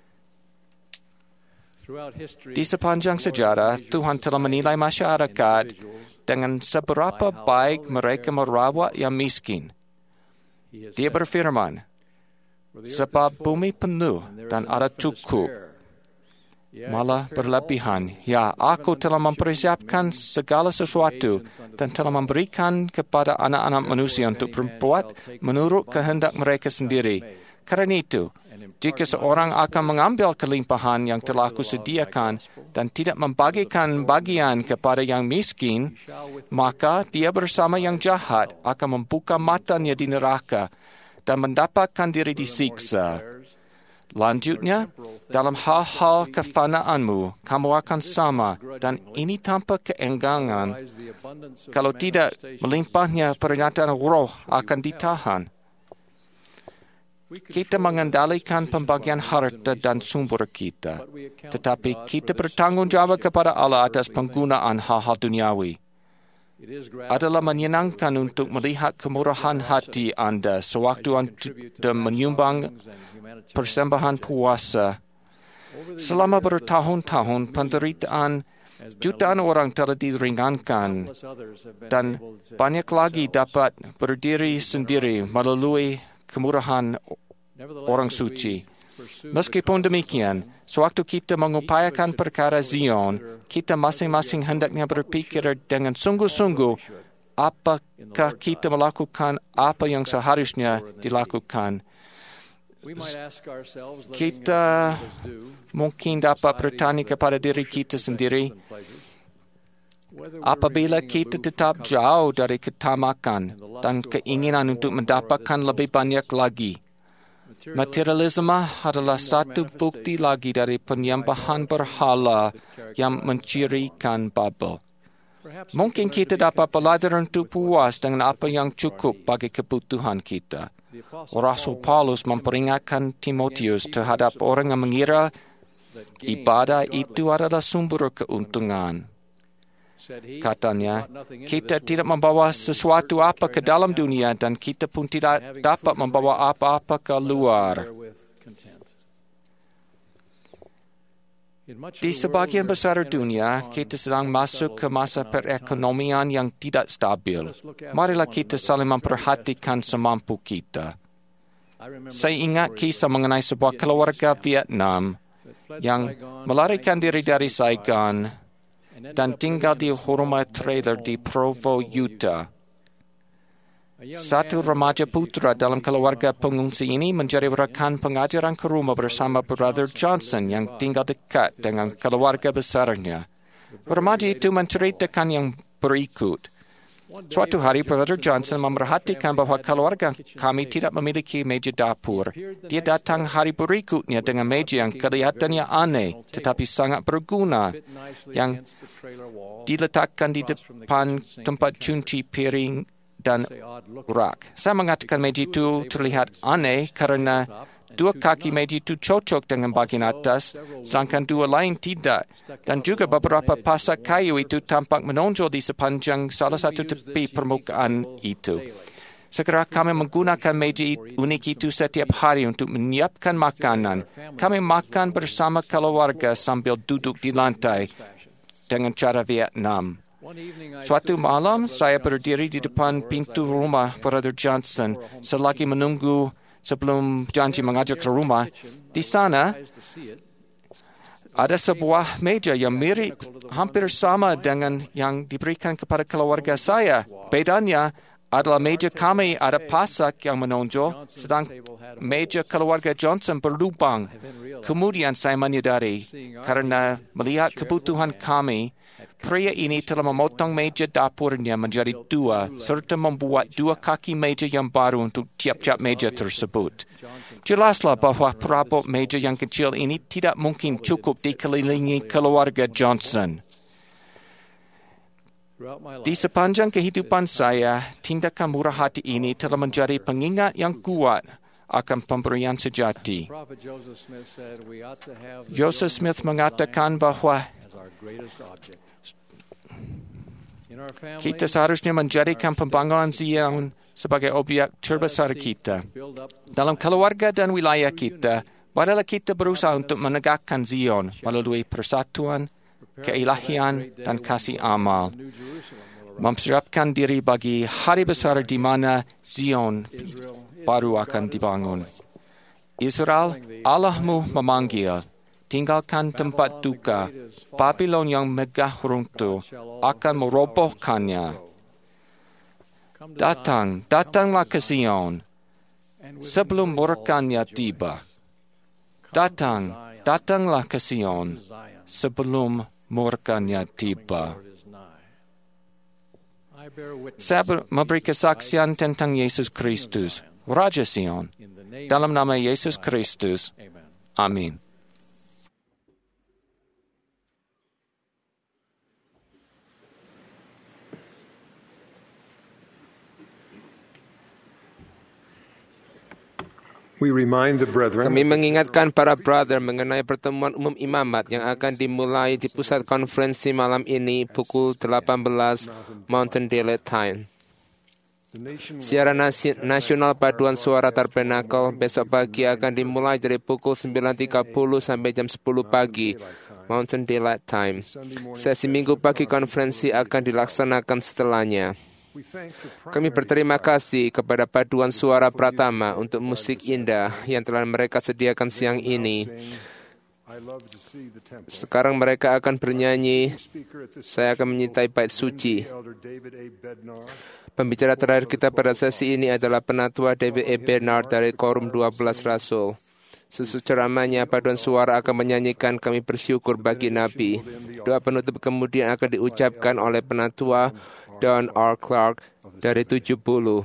Di sepanjang sejarah, Tuhan telah menilai masyarakat dengan seberapa baik mereka merawat yang miskin. Dia berfirman, sebab bumi penuh dan ada cukup, malah berlebihan. Ya, aku telah mempersiapkan segala sesuatu dan telah memberikan kepada anak-anak manusia untuk berbuat menurut kehendak mereka sendiri. Karena itu, jika seorang akan mengambil kelimpahan yang telah aku sediakan dan tidak membagikan bagian kepada yang miskin, maka dia bersama yang jahat akan membuka matanya di neraka dan mendapatkan diri disiksa. Lanjutnya, dalam hal-hal kefanaanmu, kamu akan sama, dan ini tanpa keenggangan. Kalau tidak, melimpahnya pernyataan roh akan ditahan. Kita mengendalikan pembagian harta dan sumber kita, tetapi kita bertanggung jawab kepada Allah atas penggunaan hal-hal duniawi. Adalah menyenangkan untuk melihat kemurahan hati Anda sewaktu Anda menyumbang persembahan puasa. Selama bertahun-tahun, penderitaan jutaan orang telah diringankan dan banyak lagi dapat berdiri sendiri melalui kemurahan orang suci. Meskipun demikian, sewaktu kita mengupayakan perkara Zion, kita masing-masing hendaknya berpikir dengan sungguh-sungguh apakah kita melakukan apa yang seharusnya dilakukan. Kita mungkin dapat bertanya kepada diri kita sendiri, apabila kita tetap jauh dari ketamakan dan keinginan untuk mendapatkan lebih banyak lagi. Materialisme adalah satu bukti lagi dari penyembahan berhala yang mencirikan Babel. Mungkin kita dapat belajar untuk puas dengan apa yang cukup bagi kebutuhan kita. Rasul Paulus memperingatkan Timotius terhadap orang yang mengira ibadah itu adalah sumber keuntungan. Katanya, kita tidak membawa sesuatu apa ke dalam dunia dan kita pun tidak dapat membawa apa-apa ke luar. Di sebagian besar dunia, kita sedang masuk ke masa perekonomian yang tidak stabil. Marilah kita saling memperhatikan semampu kita. Saya ingat kisah mengenai sebuah keluarga Vietnam yang melarikan diri dari Saigon dan tinggal di rumah trailer di Provo, Utah. Satu remaja putra dalam keluarga pengungsi ini menjadi rekan pengajaran ke rumah bersama Brother Johnson yang tinggal dekat dengan keluarga besarnya. Remaja itu menceritakan yang berikut. Suatu hari, Brother Johnson memerhatikan bahwa keluarga kami tidak memiliki meja dapur. Dia datang hari berikutnya dengan meja yang kelihatannya aneh, tetapi sangat berguna, yang diletakkan di depan tempat cuci piring dan rak. Saya mengatakan meja itu terlihat aneh karena dua kaki meja itu cocok dengan bagian atas, sedangkan dua lain tidak. Dan juga beberapa pasak kayu itu tampak menonjol di sepanjang salah satu tepi permukaan itu. Segera kami menggunakan meja unik itu setiap hari untuk menyiapkan makanan. Kami makan bersama keluarga sambil duduk di lantai dengan cara Vietnam. Suatu malam, saya berdiri di depan pintu rumah Brother Johnson selagi menunggu sebelum janji mengajak ke rumah. Di sana, ada sebuah meja yang mirip hampir sama dengan yang diberikan kepada keluarga saya. Bedanya adalah meja kami ada pasak yang menonjol, sedang meja keluarga Johnson berlubang. Kemudian saya menyadari, karena melihat kebutuhan kami, pria ini telah memotong meja dapurnya menjadi dua, serta membuat dua kaki meja yang baru untuk tiap-tiap meja tersebut. Jelaslah bahwa perabot meja yang kecil ini tidak mungkin cukup dikelilingi keluarga Johnson. Di sepanjang kehidupan saya, tindakan murah hati ini telah menjadi pengingat yang kuat akan pemberian sejati. Joseph Smith mengatakan bahwa Kita seharusnya menjadikan pembangunan Zion sebagai objek terbesar kita. Dalam keluarga dan wilayah kita, marilah kita berusaha untuk menegakkan Zion melalui persatuan, keilahian, dan kasih amal. Mempersiapkan diri bagi hari besar di mana Zion baru akan dibangun. Israel, Allahmu memanggil. Tinggalkan tempat duka. Babylon yang megah runtuh akan merobohkannya. Datanglah ke Zion sebelum murkanya tiba. Datanglah ke Zion sebelum murkanya tiba. Saya memberi kesaksian tentang Yesus Kristus, Raja Zion. Dalam nama Yesus Kristus. Amin. Kami mengingatkan para brother mengenai pertemuan umum imamat yang akan dimulai di pusat konferensi malam ini pukul 18 Mountain Daylight Time. Siaran nasional paduan suara Tabernakel besok pagi akan dimulai dari pukul 9.30 sampai jam 10 pagi Mountain Daylight Time. Sesi minggu pagi konferensi akan dilaksanakan setelahnya. Kami berterima kasih kepada paduan suara Pratama untuk musik indah yang telah mereka sediakan siang ini. Sekarang mereka akan bernyanyi, saya akan menyintai bait suci. Pembicara terakhir kita pada sesi ini adalah Penatua David A. Bernard dari Quorum 12 Rasul. Sesudah ceramahnya, paduan suara akan menyanyikan Kami Bersyukur Bagi Nabi. Doa penutup kemudian akan diucapkan oleh Penatua Don R. Clark dari 70.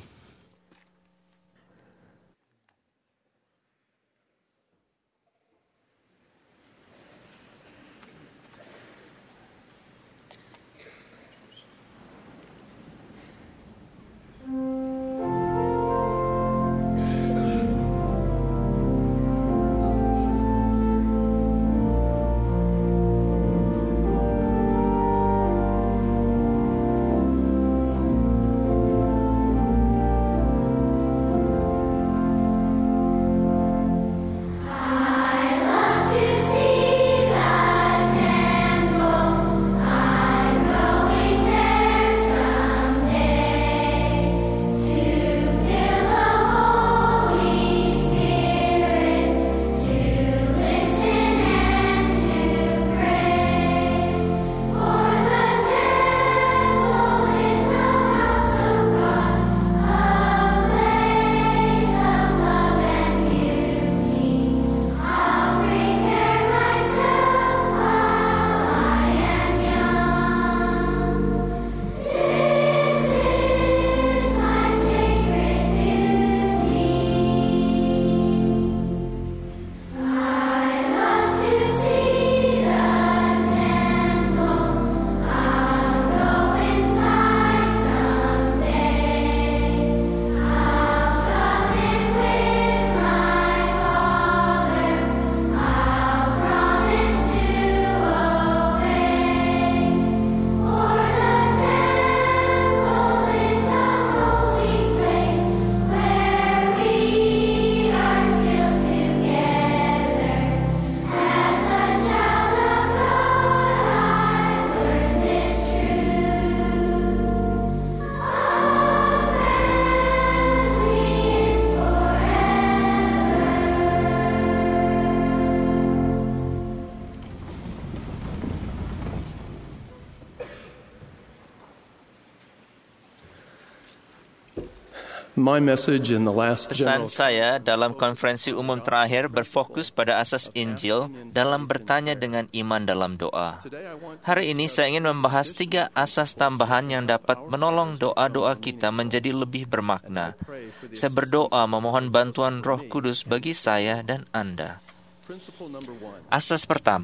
Pesan saya dalam konferensi umum terakhir berfokus pada asas Injil dalam bertanya dengan iman dalam doa. Hari ini saya ingin membahas 3 asas tambahan yang dapat menolong doa-doa kita menjadi lebih bermakna. Saya berdoa memohon bantuan Roh Kudus bagi saya dan Anda. Asas pertama,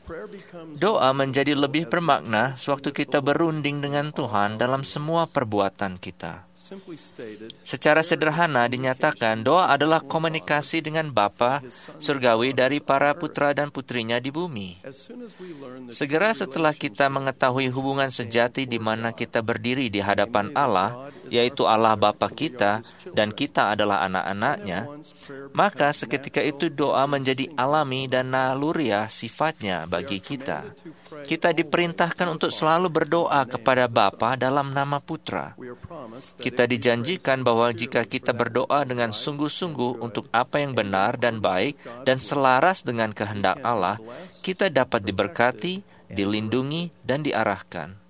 Doa menjadi lebih bermakna sewaktu kita berunding dengan Tuhan dalam semua perbuatan kita. Secara sederhana dinyatakan, doa adalah komunikasi dengan Bapa surgawi dari para putra dan putrinya di bumi. Segera setelah kita mengetahui hubungan sejati di mana kita berdiri di hadapan Allah, yaitu Allah Bapa kita, dan kita adalah anak-anaknya, maka seketika itu doa menjadi alami dan naluriah sifatnya bagi kita. Kita diperintahkan untuk selalu berdoa kepada Bapa dalam nama Putra. Kita dijanjikan bahwa jika kita berdoa dengan sungguh-sungguh untuk apa yang benar dan baik dan selaras dengan kehendak Allah, kita dapat diberkati, dilindungi, dan diarahkan.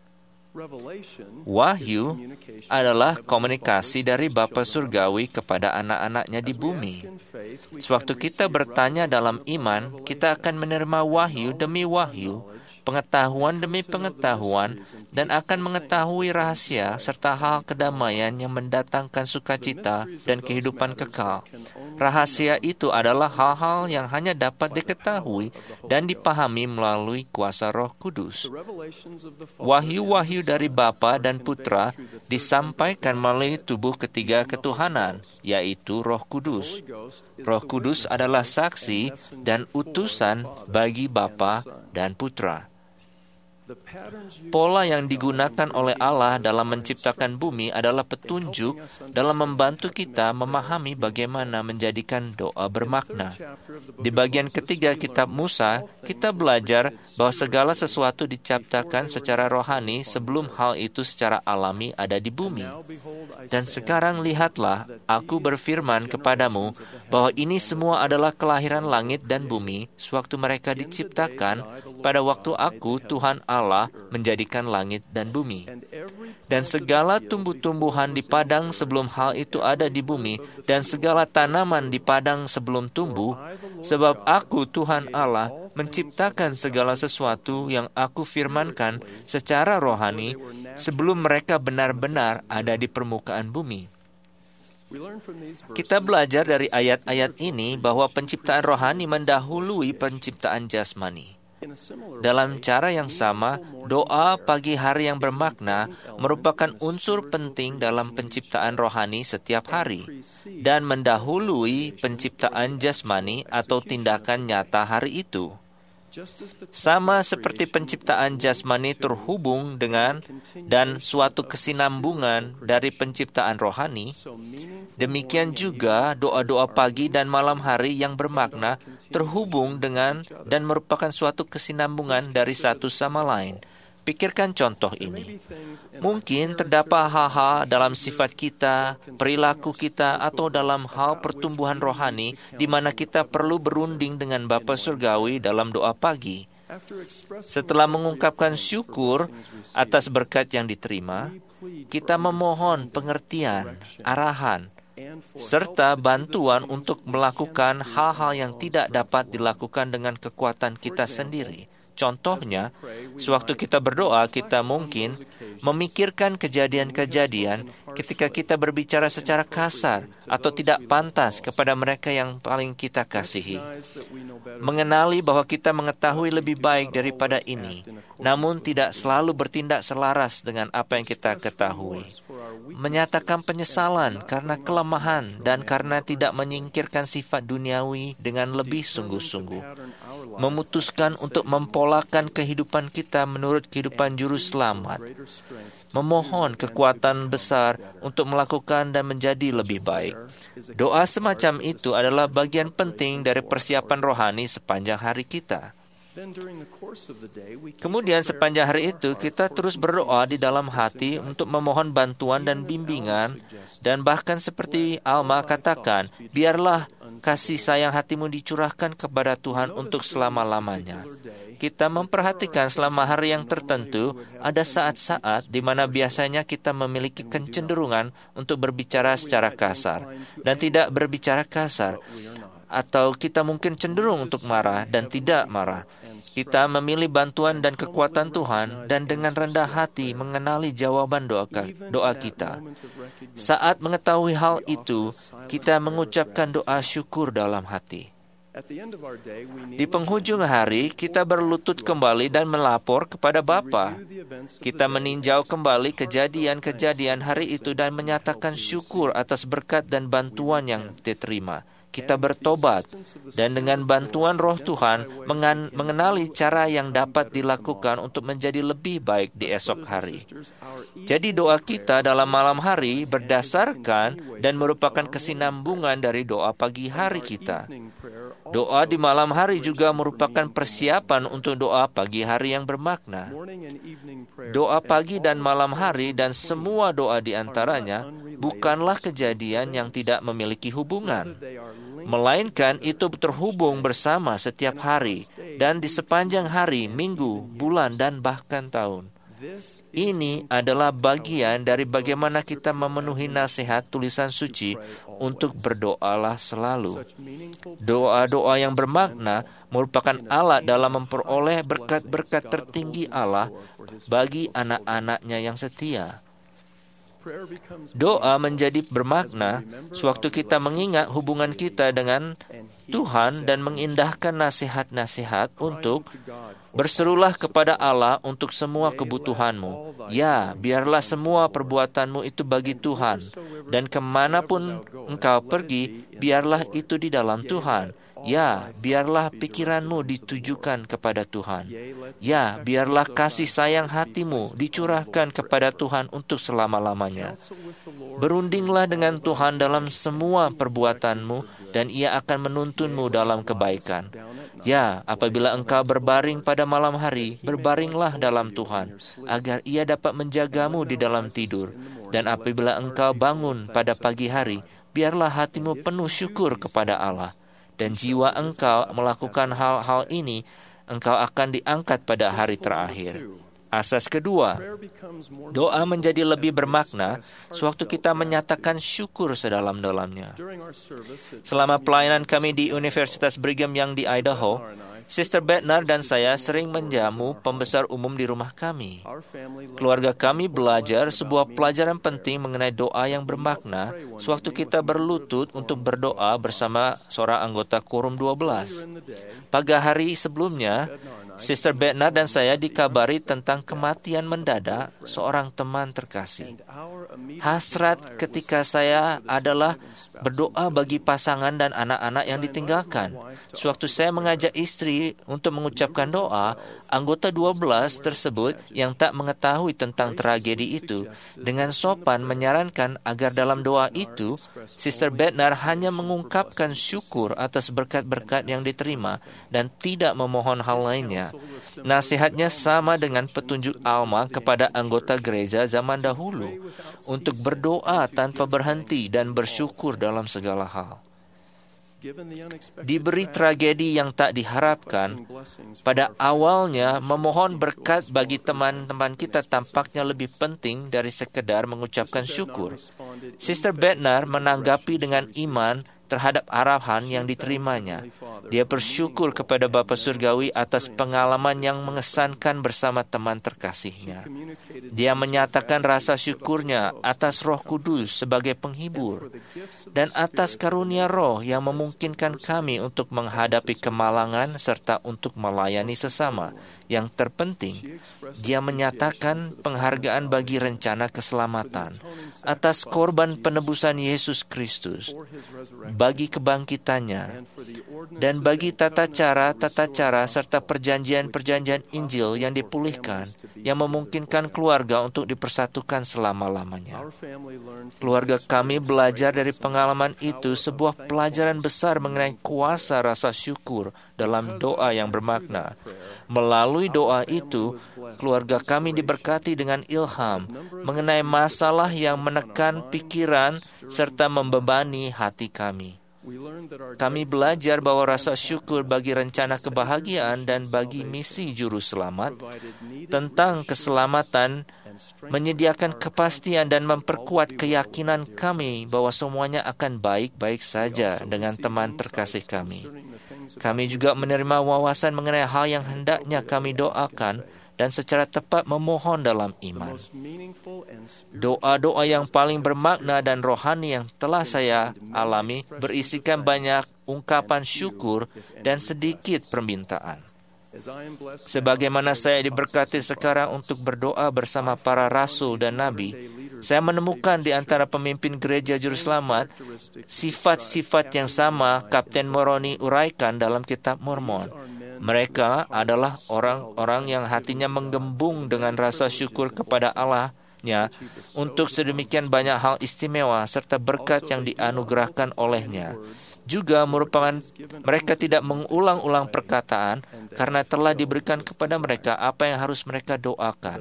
Wahyu adalah komunikasi dari Bapa Surgawi kepada anak-anaknya di bumi. Sewaktu kita bertanya dalam iman, kita akan menerima wahyu demi wahyu, pengetahuan demi pengetahuan, dan akan mengetahui rahasia serta hal kedamaian yang mendatangkan sukacita dan kehidupan kekal. Rahasia itu adalah hal-hal yang hanya dapat diketahui dan dipahami melalui kuasa Roh Kudus. Wahyu-wahyu dari Bapa dan Putra disampaikan melalui tubuh ketiga ketuhanan, yaitu Roh Kudus. Roh Kudus adalah saksi dan utusan bagi Bapa dan Putra. Pola yang digunakan oleh Allah dalam menciptakan bumi adalah petunjuk dalam membantu kita memahami bagaimana menjadikan doa bermakna. Di bagian ketiga kitab Musa, kita belajar bahwa segala sesuatu diciptakan secara rohani sebelum hal itu secara alami ada di bumi. Dan sekarang lihatlah, aku berfirman kepadamu bahwa ini semua adalah kelahiran langit dan bumi sewaktu mereka diciptakan pada waktu aku, Tuhan Allah, menjadikan langit dan bumi. Dan segala tumbuh-tumbuhan di padang sebelum hal itu ada di bumi, dan segala tanaman di padang sebelum tumbuh, sebab aku, Tuhan Allah, menciptakan segala sesuatu yang aku firmankan secara rohani sebelum mereka benar-benar ada di permukaan bumi. Kita belajar dari ayat-ayat ini bahwa penciptaan rohani mendahului penciptaan jasmani. Dalam cara yang sama, doa pagi hari yang bermakna merupakan unsur penting dalam penciptaan rohani setiap hari dan mendahului penciptaan jasmani atau tindakan nyata hari itu. Sama seperti penciptaan jasmani terhubung dengan dan suatu kesinambungan dari penciptaan rohani, demikian juga doa-doa pagi dan malam hari yang bermakna terhubung dengan dan merupakan suatu kesinambungan dari satu sama lain. Pikirkan contoh ini. Mungkin terdapat hal-hal dalam sifat kita, perilaku kita, atau dalam hal pertumbuhan rohani di mana kita perlu berunding dengan Bapa Surgawi dalam doa pagi. Setelah mengungkapkan syukur atas berkat yang diterima, kita memohon pengertian, arahan, serta bantuan untuk melakukan hal-hal yang tidak dapat dilakukan dengan kekuatan kita sendiri. Contohnya, sewaktu kita berdoa, kita mungkin memikirkan kejadian-kejadian ketika kita berbicara secara kasar atau tidak pantas kepada mereka yang paling kita kasihi. Mengenali bahwa kita mengetahui lebih baik daripada ini, namun tidak selalu bertindak selaras dengan apa yang kita ketahui. Menyatakan penyesalan karena kelemahan dan karena tidak menyingkirkan sifat duniawi dengan lebih sungguh-sungguh. Memutuskan untuk mempolakan kehidupan kita menurut kehidupan juru selamat. Memohon kekuatan besar untuk melakukan dan menjadi lebih baik. Doa semacam itu adalah bagian penting dari persiapan rohani sepanjang hari kita. Kemudian sepanjang hari itu kita terus berdoa di dalam hati untuk memohon bantuan dan bimbingan, dan bahkan seperti Alma katakan, biarlah kasih sayang hatimu dicurahkan kepada Tuhan untuk selama-lamanya. Kita memperhatikan selama hari yang tertentu, ada saat-saat di mana biasanya kita memiliki kecenderungan untuk berbicara secara kasar dan tidak berbicara kasar, atau kita mungkin cenderung untuk marah dan tidak marah. Kita memilih bantuan dan kekuatan Tuhan dan dengan rendah hati mengenali jawaban doa kita. Saat mengetahui hal itu, kita mengucapkan doa syukur dalam hati. Di penghujung hari, kita berlutut kembali dan melapor kepada Bapa. Kita meninjau kembali kejadian-kejadian hari itu dan menyatakan syukur atas berkat dan bantuan yang diterima. Kita bertobat dan dengan bantuan Roh Tuhan mengenali cara yang dapat dilakukan untuk menjadi lebih baik di esok hari. Jadi doa kita dalam malam hari berdasarkan dan merupakan kesinambungan dari doa pagi hari kita. Doa di malam hari juga merupakan persiapan untuk doa pagi hari yang bermakna. Doa pagi dan malam hari dan semua doa di antaranya bukanlah kejadian yang tidak memiliki hubungan, melainkan itu terhubung bersama setiap hari dan di sepanjang hari, minggu, bulan, dan bahkan tahun. Ini adalah bagian dari bagaimana kita memenuhi nasihat tulisan suci untuk berdoalah selalu. Doa-doa yang bermakna merupakan alat dalam memperoleh berkat-berkat tertinggi Allah bagi anak-anaknya yang setia. Doa menjadi bermakna sewaktu kita mengingat hubungan kita dengan Tuhan dan mengindahkan nasihat-nasihat untuk berserulah kepada Allah untuk semua kebutuhanmu. Ya, biarlah semua perbuatanmu itu bagi Tuhan, dan kemanapun engkau pergi, biarlah itu di dalam Tuhan. Ya, biarlah pikiranmu ditujukan kepada Tuhan. Ya, biarlah kasih sayang hatimu dicurahkan kepada Tuhan untuk selama-lamanya. Berundinglah dengan Tuhan dalam semua perbuatanmu, dan Ia akan menuntunmu dalam kebaikan. Ya, apabila engkau berbaring pada malam hari, berbaringlah dalam Tuhan, agar Ia dapat menjagamu di dalam tidur. Dan apabila engkau bangun pada pagi hari, biarlah hatimu penuh syukur kepada Allah. Dan jiwa engkau melakukan hal-hal ini, engkau akan diangkat pada hari terakhir. Asas kedua, doa menjadi lebih bermakna sewaktu kita menyatakan syukur sedalam-dalamnya. Selama pelayanan kami di Universitas Brigham Young di Idaho, Sister Bednar dan saya sering menjamu pembesar umum di rumah kami. Keluarga kami belajar sebuah pelajaran penting mengenai doa yang bermakna sewaktu kita berlutut untuk berdoa bersama seorang anggota Quorum 12. Pagi hari sebelumnya, Sister Bednar dan saya dikabari tentang kematian mendadak seorang teman terkasih. Hasrat ketika saya adalah berdoa bagi pasangan dan anak-anak yang ditinggalkan. Sewaktu saya mengajak istri untuk mengucapkan doa, anggota 12 tersebut yang tak mengetahui tentang tragedi itu, dengan sopan menyarankan agar dalam doa itu, Sister Bednar hanya mengungkapkan syukur atas berkat-berkat yang diterima dan tidak memohon hal lainnya. Nasihatnya sama dengan petunjuk Alma kepada anggota gereja zaman dahulu untuk berdoa tanpa berhenti dan bersyukur dalam segala hal. Diberi tragedi yang tak diharapkan, pada awalnya memohon berkat bagi teman-teman kita tampaknya lebih penting dari sekedar mengucapkan syukur. Sister Bednar menanggapi dengan iman terhadap arahan yang diterimanya. Dia bersyukur kepada Bapa Surgawi atas pengalaman yang mengesankan bersama teman terkasihnya. Dia menyatakan rasa syukurnya atas Roh Kudus sebagai penghibur dan atas karunia Roh yang memungkinkan kami untuk menghadapi kemalangan serta untuk melayani sesama. Yang terpenting, dia menyatakan penghargaan bagi rencana keselamatan atas korban penebusan Yesus Kristus, bagi kebangkitannya, dan bagi tata cara serta perjanjian-perjanjian Injil yang dipulihkan, yang memungkinkan keluarga untuk dipersatukan selama-lamanya. Keluarga kami belajar dari pengalaman itu sebuah pelajaran besar mengenai kuasa rasa syukur dalam doa yang bermakna. Melalui doa itu, keluarga kami diberkati dengan ilham mengenai masalah yang menekan pikiran serta membebani hati kami. Kami belajar bahwa rasa syukur bagi rencana kebahagiaan dan bagi misi juru selamat, tentang keselamatan, menyediakan kepastian dan memperkuat keyakinan kami bahwa semuanya akan baik-baik saja dengan teman terkasih kami. Kami juga menerima wawasan mengenai hal yang hendaknya kami doakan dan secara tepat memohon dalam iman. Doa-doa yang paling bermakna dan rohani yang telah saya alami berisikan banyak ungkapan syukur dan sedikit permintaan. Sebagaimana saya diberkati sekarang untuk berdoa bersama para rasul dan nabi, saya menemukan di antara pemimpin gereja Juru Selamat sifat-sifat yang sama Kapten Moroni uraikan dalam kitab Mormon. Mereka adalah orang-orang yang hatinya menggembung dengan rasa syukur kepada Allah-Nya untuk sedemikian banyak hal istimewa serta berkat yang dianugerahkan olehnya. Juga merupakan mereka tidak mengulang-ulang perkataan karena telah diberikan kepada mereka apa yang harus mereka doakan.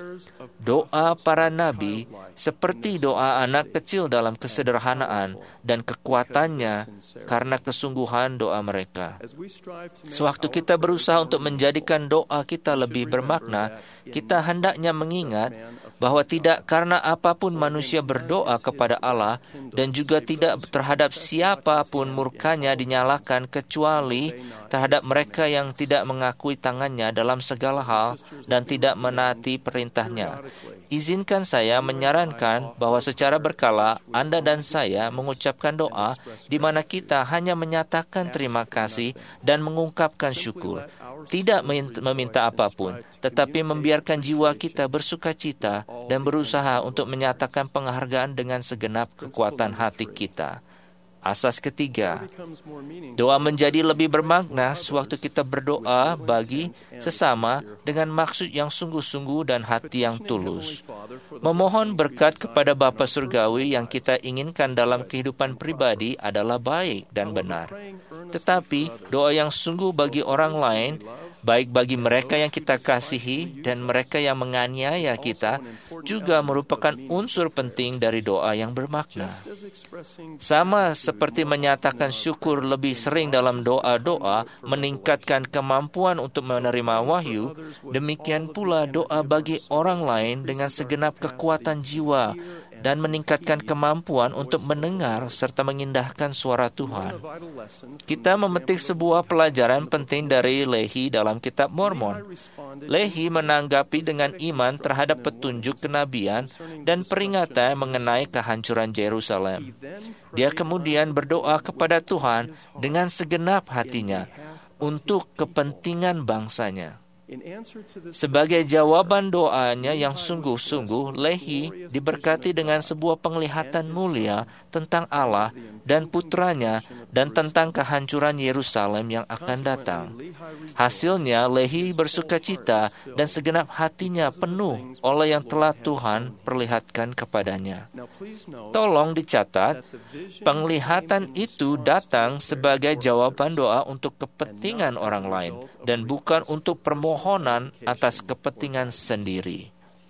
Doa para nabi seperti doa anak kecil dalam kesederhanaan dan kekuatannya karena kesungguhan doa mereka. Sewaktu kita berusaha untuk menjadikan doa kita lebih bermakna, kita hendaknya mengingat bahwa tidak karena apapun manusia berdoa kepada Allah dan juga tidak terhadap siapapun murkanya dinyalakan kecuali terhadap mereka yang tidak mengakui tangannya dalam segala hal dan tidak menaati perintahnya. Izinkan saya menyarankan bahwa secara berkala Anda dan saya mengucapkan doa di mana kita hanya menyatakan terima kasih dan mengungkapkan syukur. Tidak meminta apapun, tetapi membiarkan jiwa kita bersukacita dan berusaha untuk menyatakan penghargaan dengan segenap kekuatan hati kita. Asas ketiga, doa menjadi lebih bermakna sewaktu kita berdoa bagi sesama dengan maksud yang sungguh-sungguh dan hati yang tulus. Memohon berkat kepada Bapa Surgawi yang kita inginkan dalam kehidupan pribadi adalah baik dan benar. Tetapi doa yang sungguh bagi orang lain, baik bagi mereka yang kita kasihi dan mereka yang menganiaya kita, juga merupakan unsur penting dari doa yang bermakna. Sama seperti menyatakan syukur lebih sering dalam doa-doa meningkatkan kemampuan untuk menerima wahyu, demikian pula doa bagi orang lain dengan segenap kekuatan jiwa dan meningkatkan kemampuan untuk mendengar serta mengindahkan suara Tuhan. Kita memetik sebuah pelajaran penting dari Lehi dalam kitab Mormon. Lehi menanggapi dengan iman terhadap petunjuk kenabian dan peringatan mengenai kehancuran Yerusalem. Dia kemudian berdoa kepada Tuhan dengan segenap hatinya untuk kepentingan bangsanya. Sebagai jawaban doanya yang sungguh-sungguh, Lehi diberkati dengan sebuah penglihatan mulia tentang Allah dan putranya dan tentang kehancuran Yerusalem yang akan datang. Hasilnya, Lehi bersukacita dan segenap hatinya penuh oleh yang telah Tuhan perlihatkan kepadanya. Tolong dicatat, penglihatan itu datang sebagai jawaban doa untuk kepentingan orang lain dan bukan untuk permohonan atas kepentingan sendiri.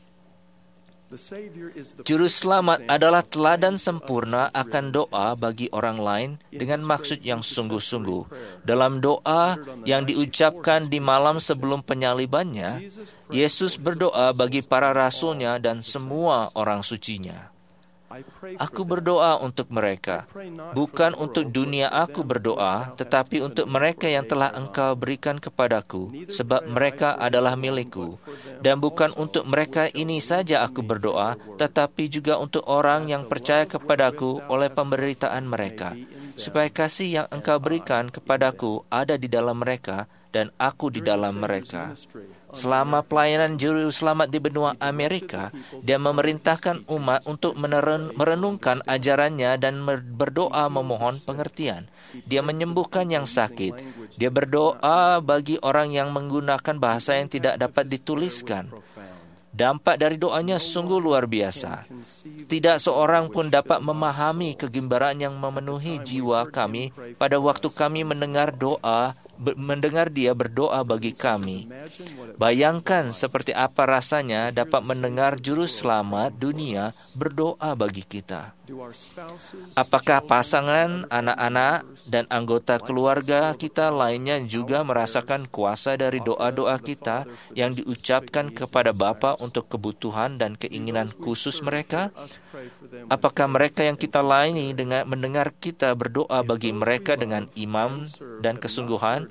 Juru Selamat adalah teladan sempurna akan doa bagi orang lain dengan maksud yang sungguh-sungguh. Dalam doa yang diucapkan di malam sebelum penyalibannya, Yesus berdoa bagi para rasulnya dan semua orang sucinya. Aku berdoa untuk mereka, bukan untuk dunia aku berdoa, tetapi untuk mereka yang telah Engkau berikan kepadaku, sebab mereka adalah milikku. Dan bukan untuk mereka ini saja aku berdoa, tetapi juga untuk orang yang percaya kepadaku oleh pemberitaan mereka, supaya kasih yang Engkau berikan kepadaku ada di dalam mereka, dan aku di dalam mereka. Selama pelayanan Juru Selamat di benua Amerika, dia memerintahkan umat untuk merenungkan ajarannya dan berdoa memohon pengertian. Dia menyembuhkan yang sakit. Dia berdoa bagi orang yang menggunakan bahasa yang tidak dapat dituliskan. Dampak dari doanya sungguh luar biasa. Tidak seorang pun dapat memahami kegembiraan yang memenuhi jiwa kami pada waktu kami mendengar dia berdoa bagi kami. Bayangkan seperti apa rasanya dapat mendengar Juru Selamat dunia berdoa bagi kita. Apakah pasangan, anak-anak, dan anggota keluarga kita lainnya juga merasakan kuasa dari doa-doa kita yang diucapkan kepada Bapa untuk kebutuhan dan keinginan khusus mereka? Apakah mereka yang kita layani dengan mendengar kita berdoa bagi mereka dengan iman dan kesungguhan?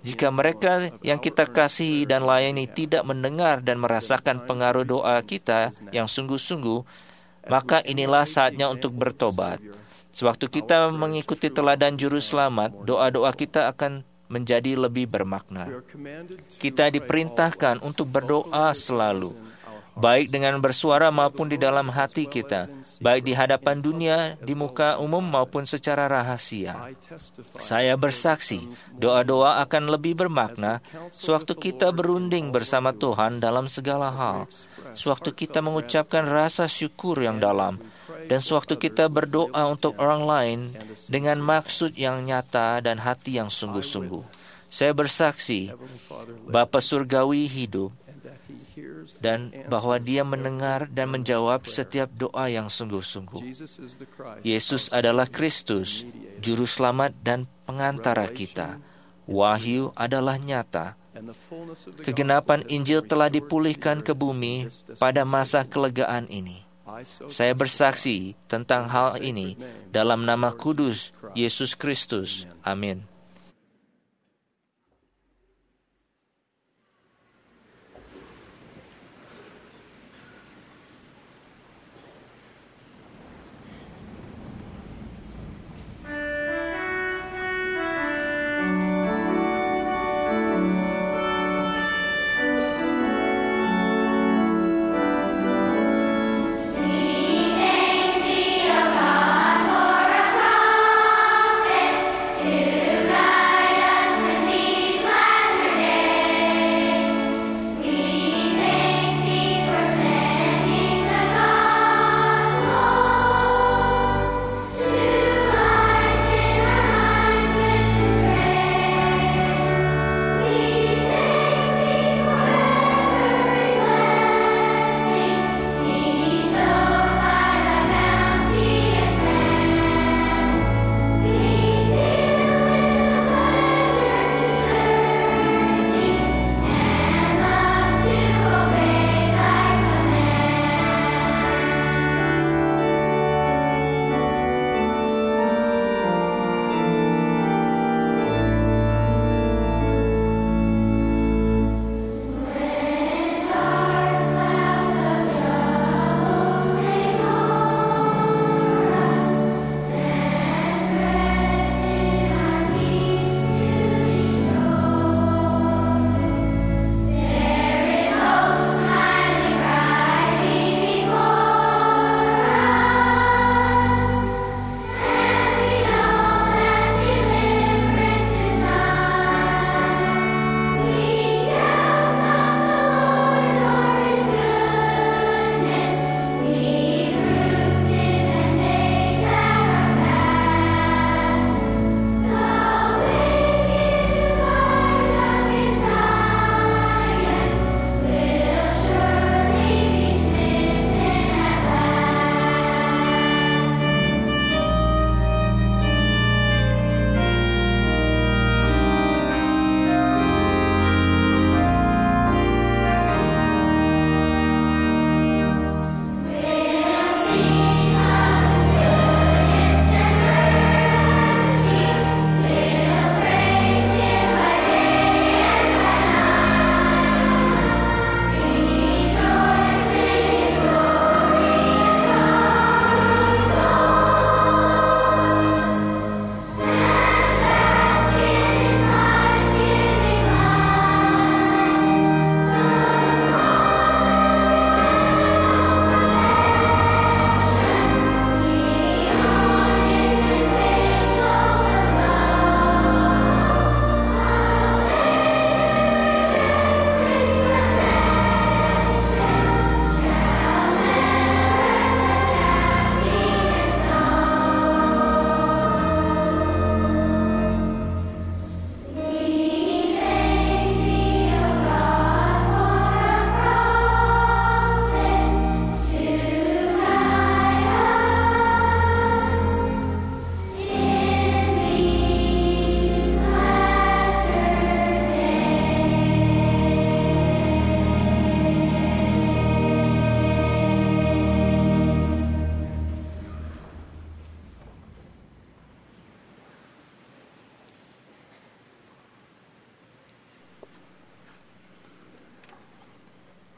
Jika mereka yang kita kasihi dan layani tidak mendengar dan merasakan pengaruh doa kita yang sungguh-sungguh, maka inilah saatnya untuk bertobat. Sewaktu kita mengikuti teladan Juru Selamat, doa-doa kita akan menjadi lebih bermakna. Kita diperintahkan untuk berdoa selalu, baik dengan bersuara maupun di dalam hati kita, baik di hadapan dunia, di muka umum maupun secara rahasia. Saya bersaksi, doa-doa akan lebih bermakna sewaktu kita berunding bersama Tuhan dalam segala hal, sewaktu kita mengucapkan rasa syukur yang dalam, dan sewaktu kita berdoa untuk orang lain dengan maksud yang nyata dan hati yang sungguh-sungguh. Saya bersaksi, Bapa Surgawi hidup, dan bahwa Dia mendengar dan menjawab setiap doa yang sungguh-sungguh. Yesus adalah Kristus, Juru Selamat dan Pengantara kita. Wahyu adalah nyata. Kegenapan Injil telah dipulihkan ke bumi pada masa kelegaan ini. Saya bersaksi tentang hal ini dalam nama kudus Yesus Kristus. Amin. To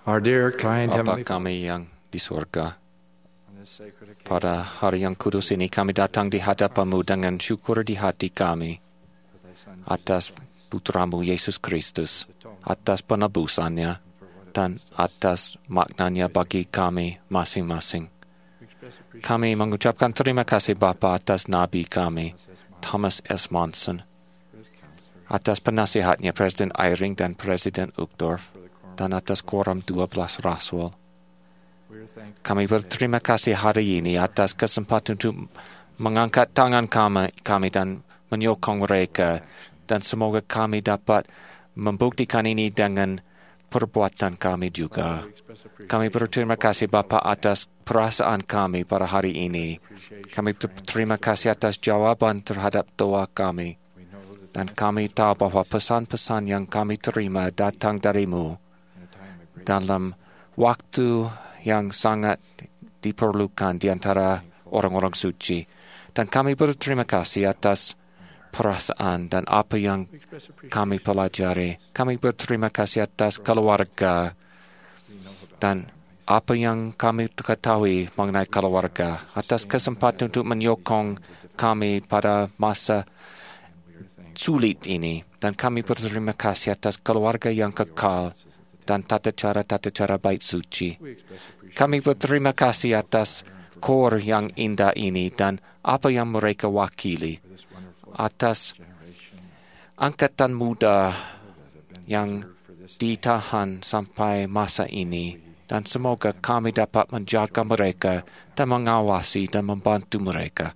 Our dear, kind Bapa Heavenly kami yang di surga, pada hari yang kudus ini kami datang di hadapan-Mu dengan syukur di hati kami atas putramu Yesus Kristus, atas penebusannya, dan atas maknanya bagi kami masing-masing. Kami mengucapkan terima kasih Bapa atas Nabi kami, Thomas S. Monson, atas penasihatnya Presiden Eyring dan Presiden Uchtdorf, dan atas Quorum 12 Rasul. Kami berterima kasih hari ini atas kesempatan untuk mengangkat tangan kami dan menyokong mereka, dan semoga kami dapat membuktikan ini dengan perbuatan kami juga. Kami berterima kasih Bapa atas perasaan kami pada hari ini. Kami terima kasih atas jawaban terhadap doa kami. Dan kami tahu bahwa pesan-pesan yang kami terima datang dari-Mu dalam waktu yang sangat diperlukan di antara orang-orang suci. Dan kami berterima kasih atas perasaan dan apa yang kami pelajari. Kami berterima kasih atas keluarga dan apa yang kami ketahui mengenai keluarga, atas kesempatan untuk menyokong kami pada masa sulit ini. Dan kami berterima kasih atas keluarga yang kekal dan tata cara baik suci. Kami berterima kasih atas kor yang indah ini dan apa yang mereka wakili, atas angkatan muda yang ditahan sampai masa ini, dan semoga kami dapat menjaga mereka dan mengawasi dan membantu mereka.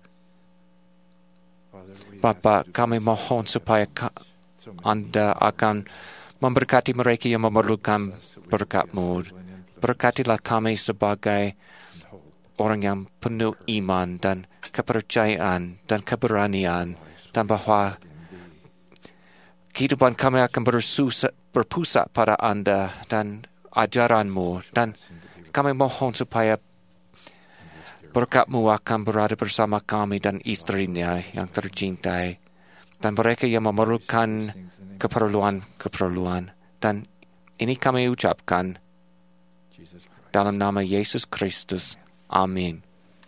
Bapa, kami mohon supaya Anda akan memberkati mereka yang memerlukan berkat-Mu. Berkatilah kami sebagai orang yang penuh iman dan kepercayaan dan keberanian, dan bahwa kehidupan kami akan berpusat pada Anda dan ajaran-Mu. Dan kami mohon supaya berkat-Mu akan berada bersama kami dan istrinya yang tercintai, dan mereka yang memerlukan keperluan. Dan ini kami ucapkan dalam nama Yesus Kristus. Amin.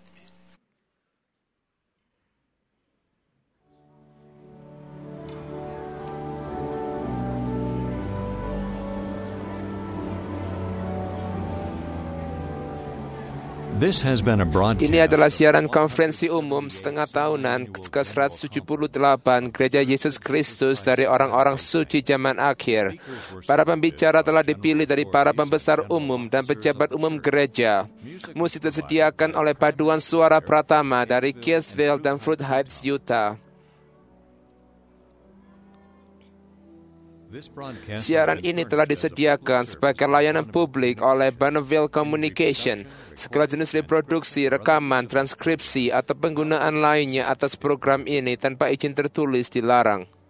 This has been a broadcast. Ini adalah siaran konferensi umum setengah tahunan ke-178 Gereja Yesus Kristus dari orang-orang suci zaman akhir. Para pembicara telah dipilih dari para pembesar umum dan pejabat umum gereja. Musik disediakan oleh paduan suara Pratama dari Kiesville dan Fruit Heights, Utah. Siaran ini telah disediakan sebagai layanan publik oleh Bonneville Communication. Segala jenis reproduksi, rekaman, transkripsi, atau penggunaan lainnya atas program ini tanpa izin tertulis dilarang.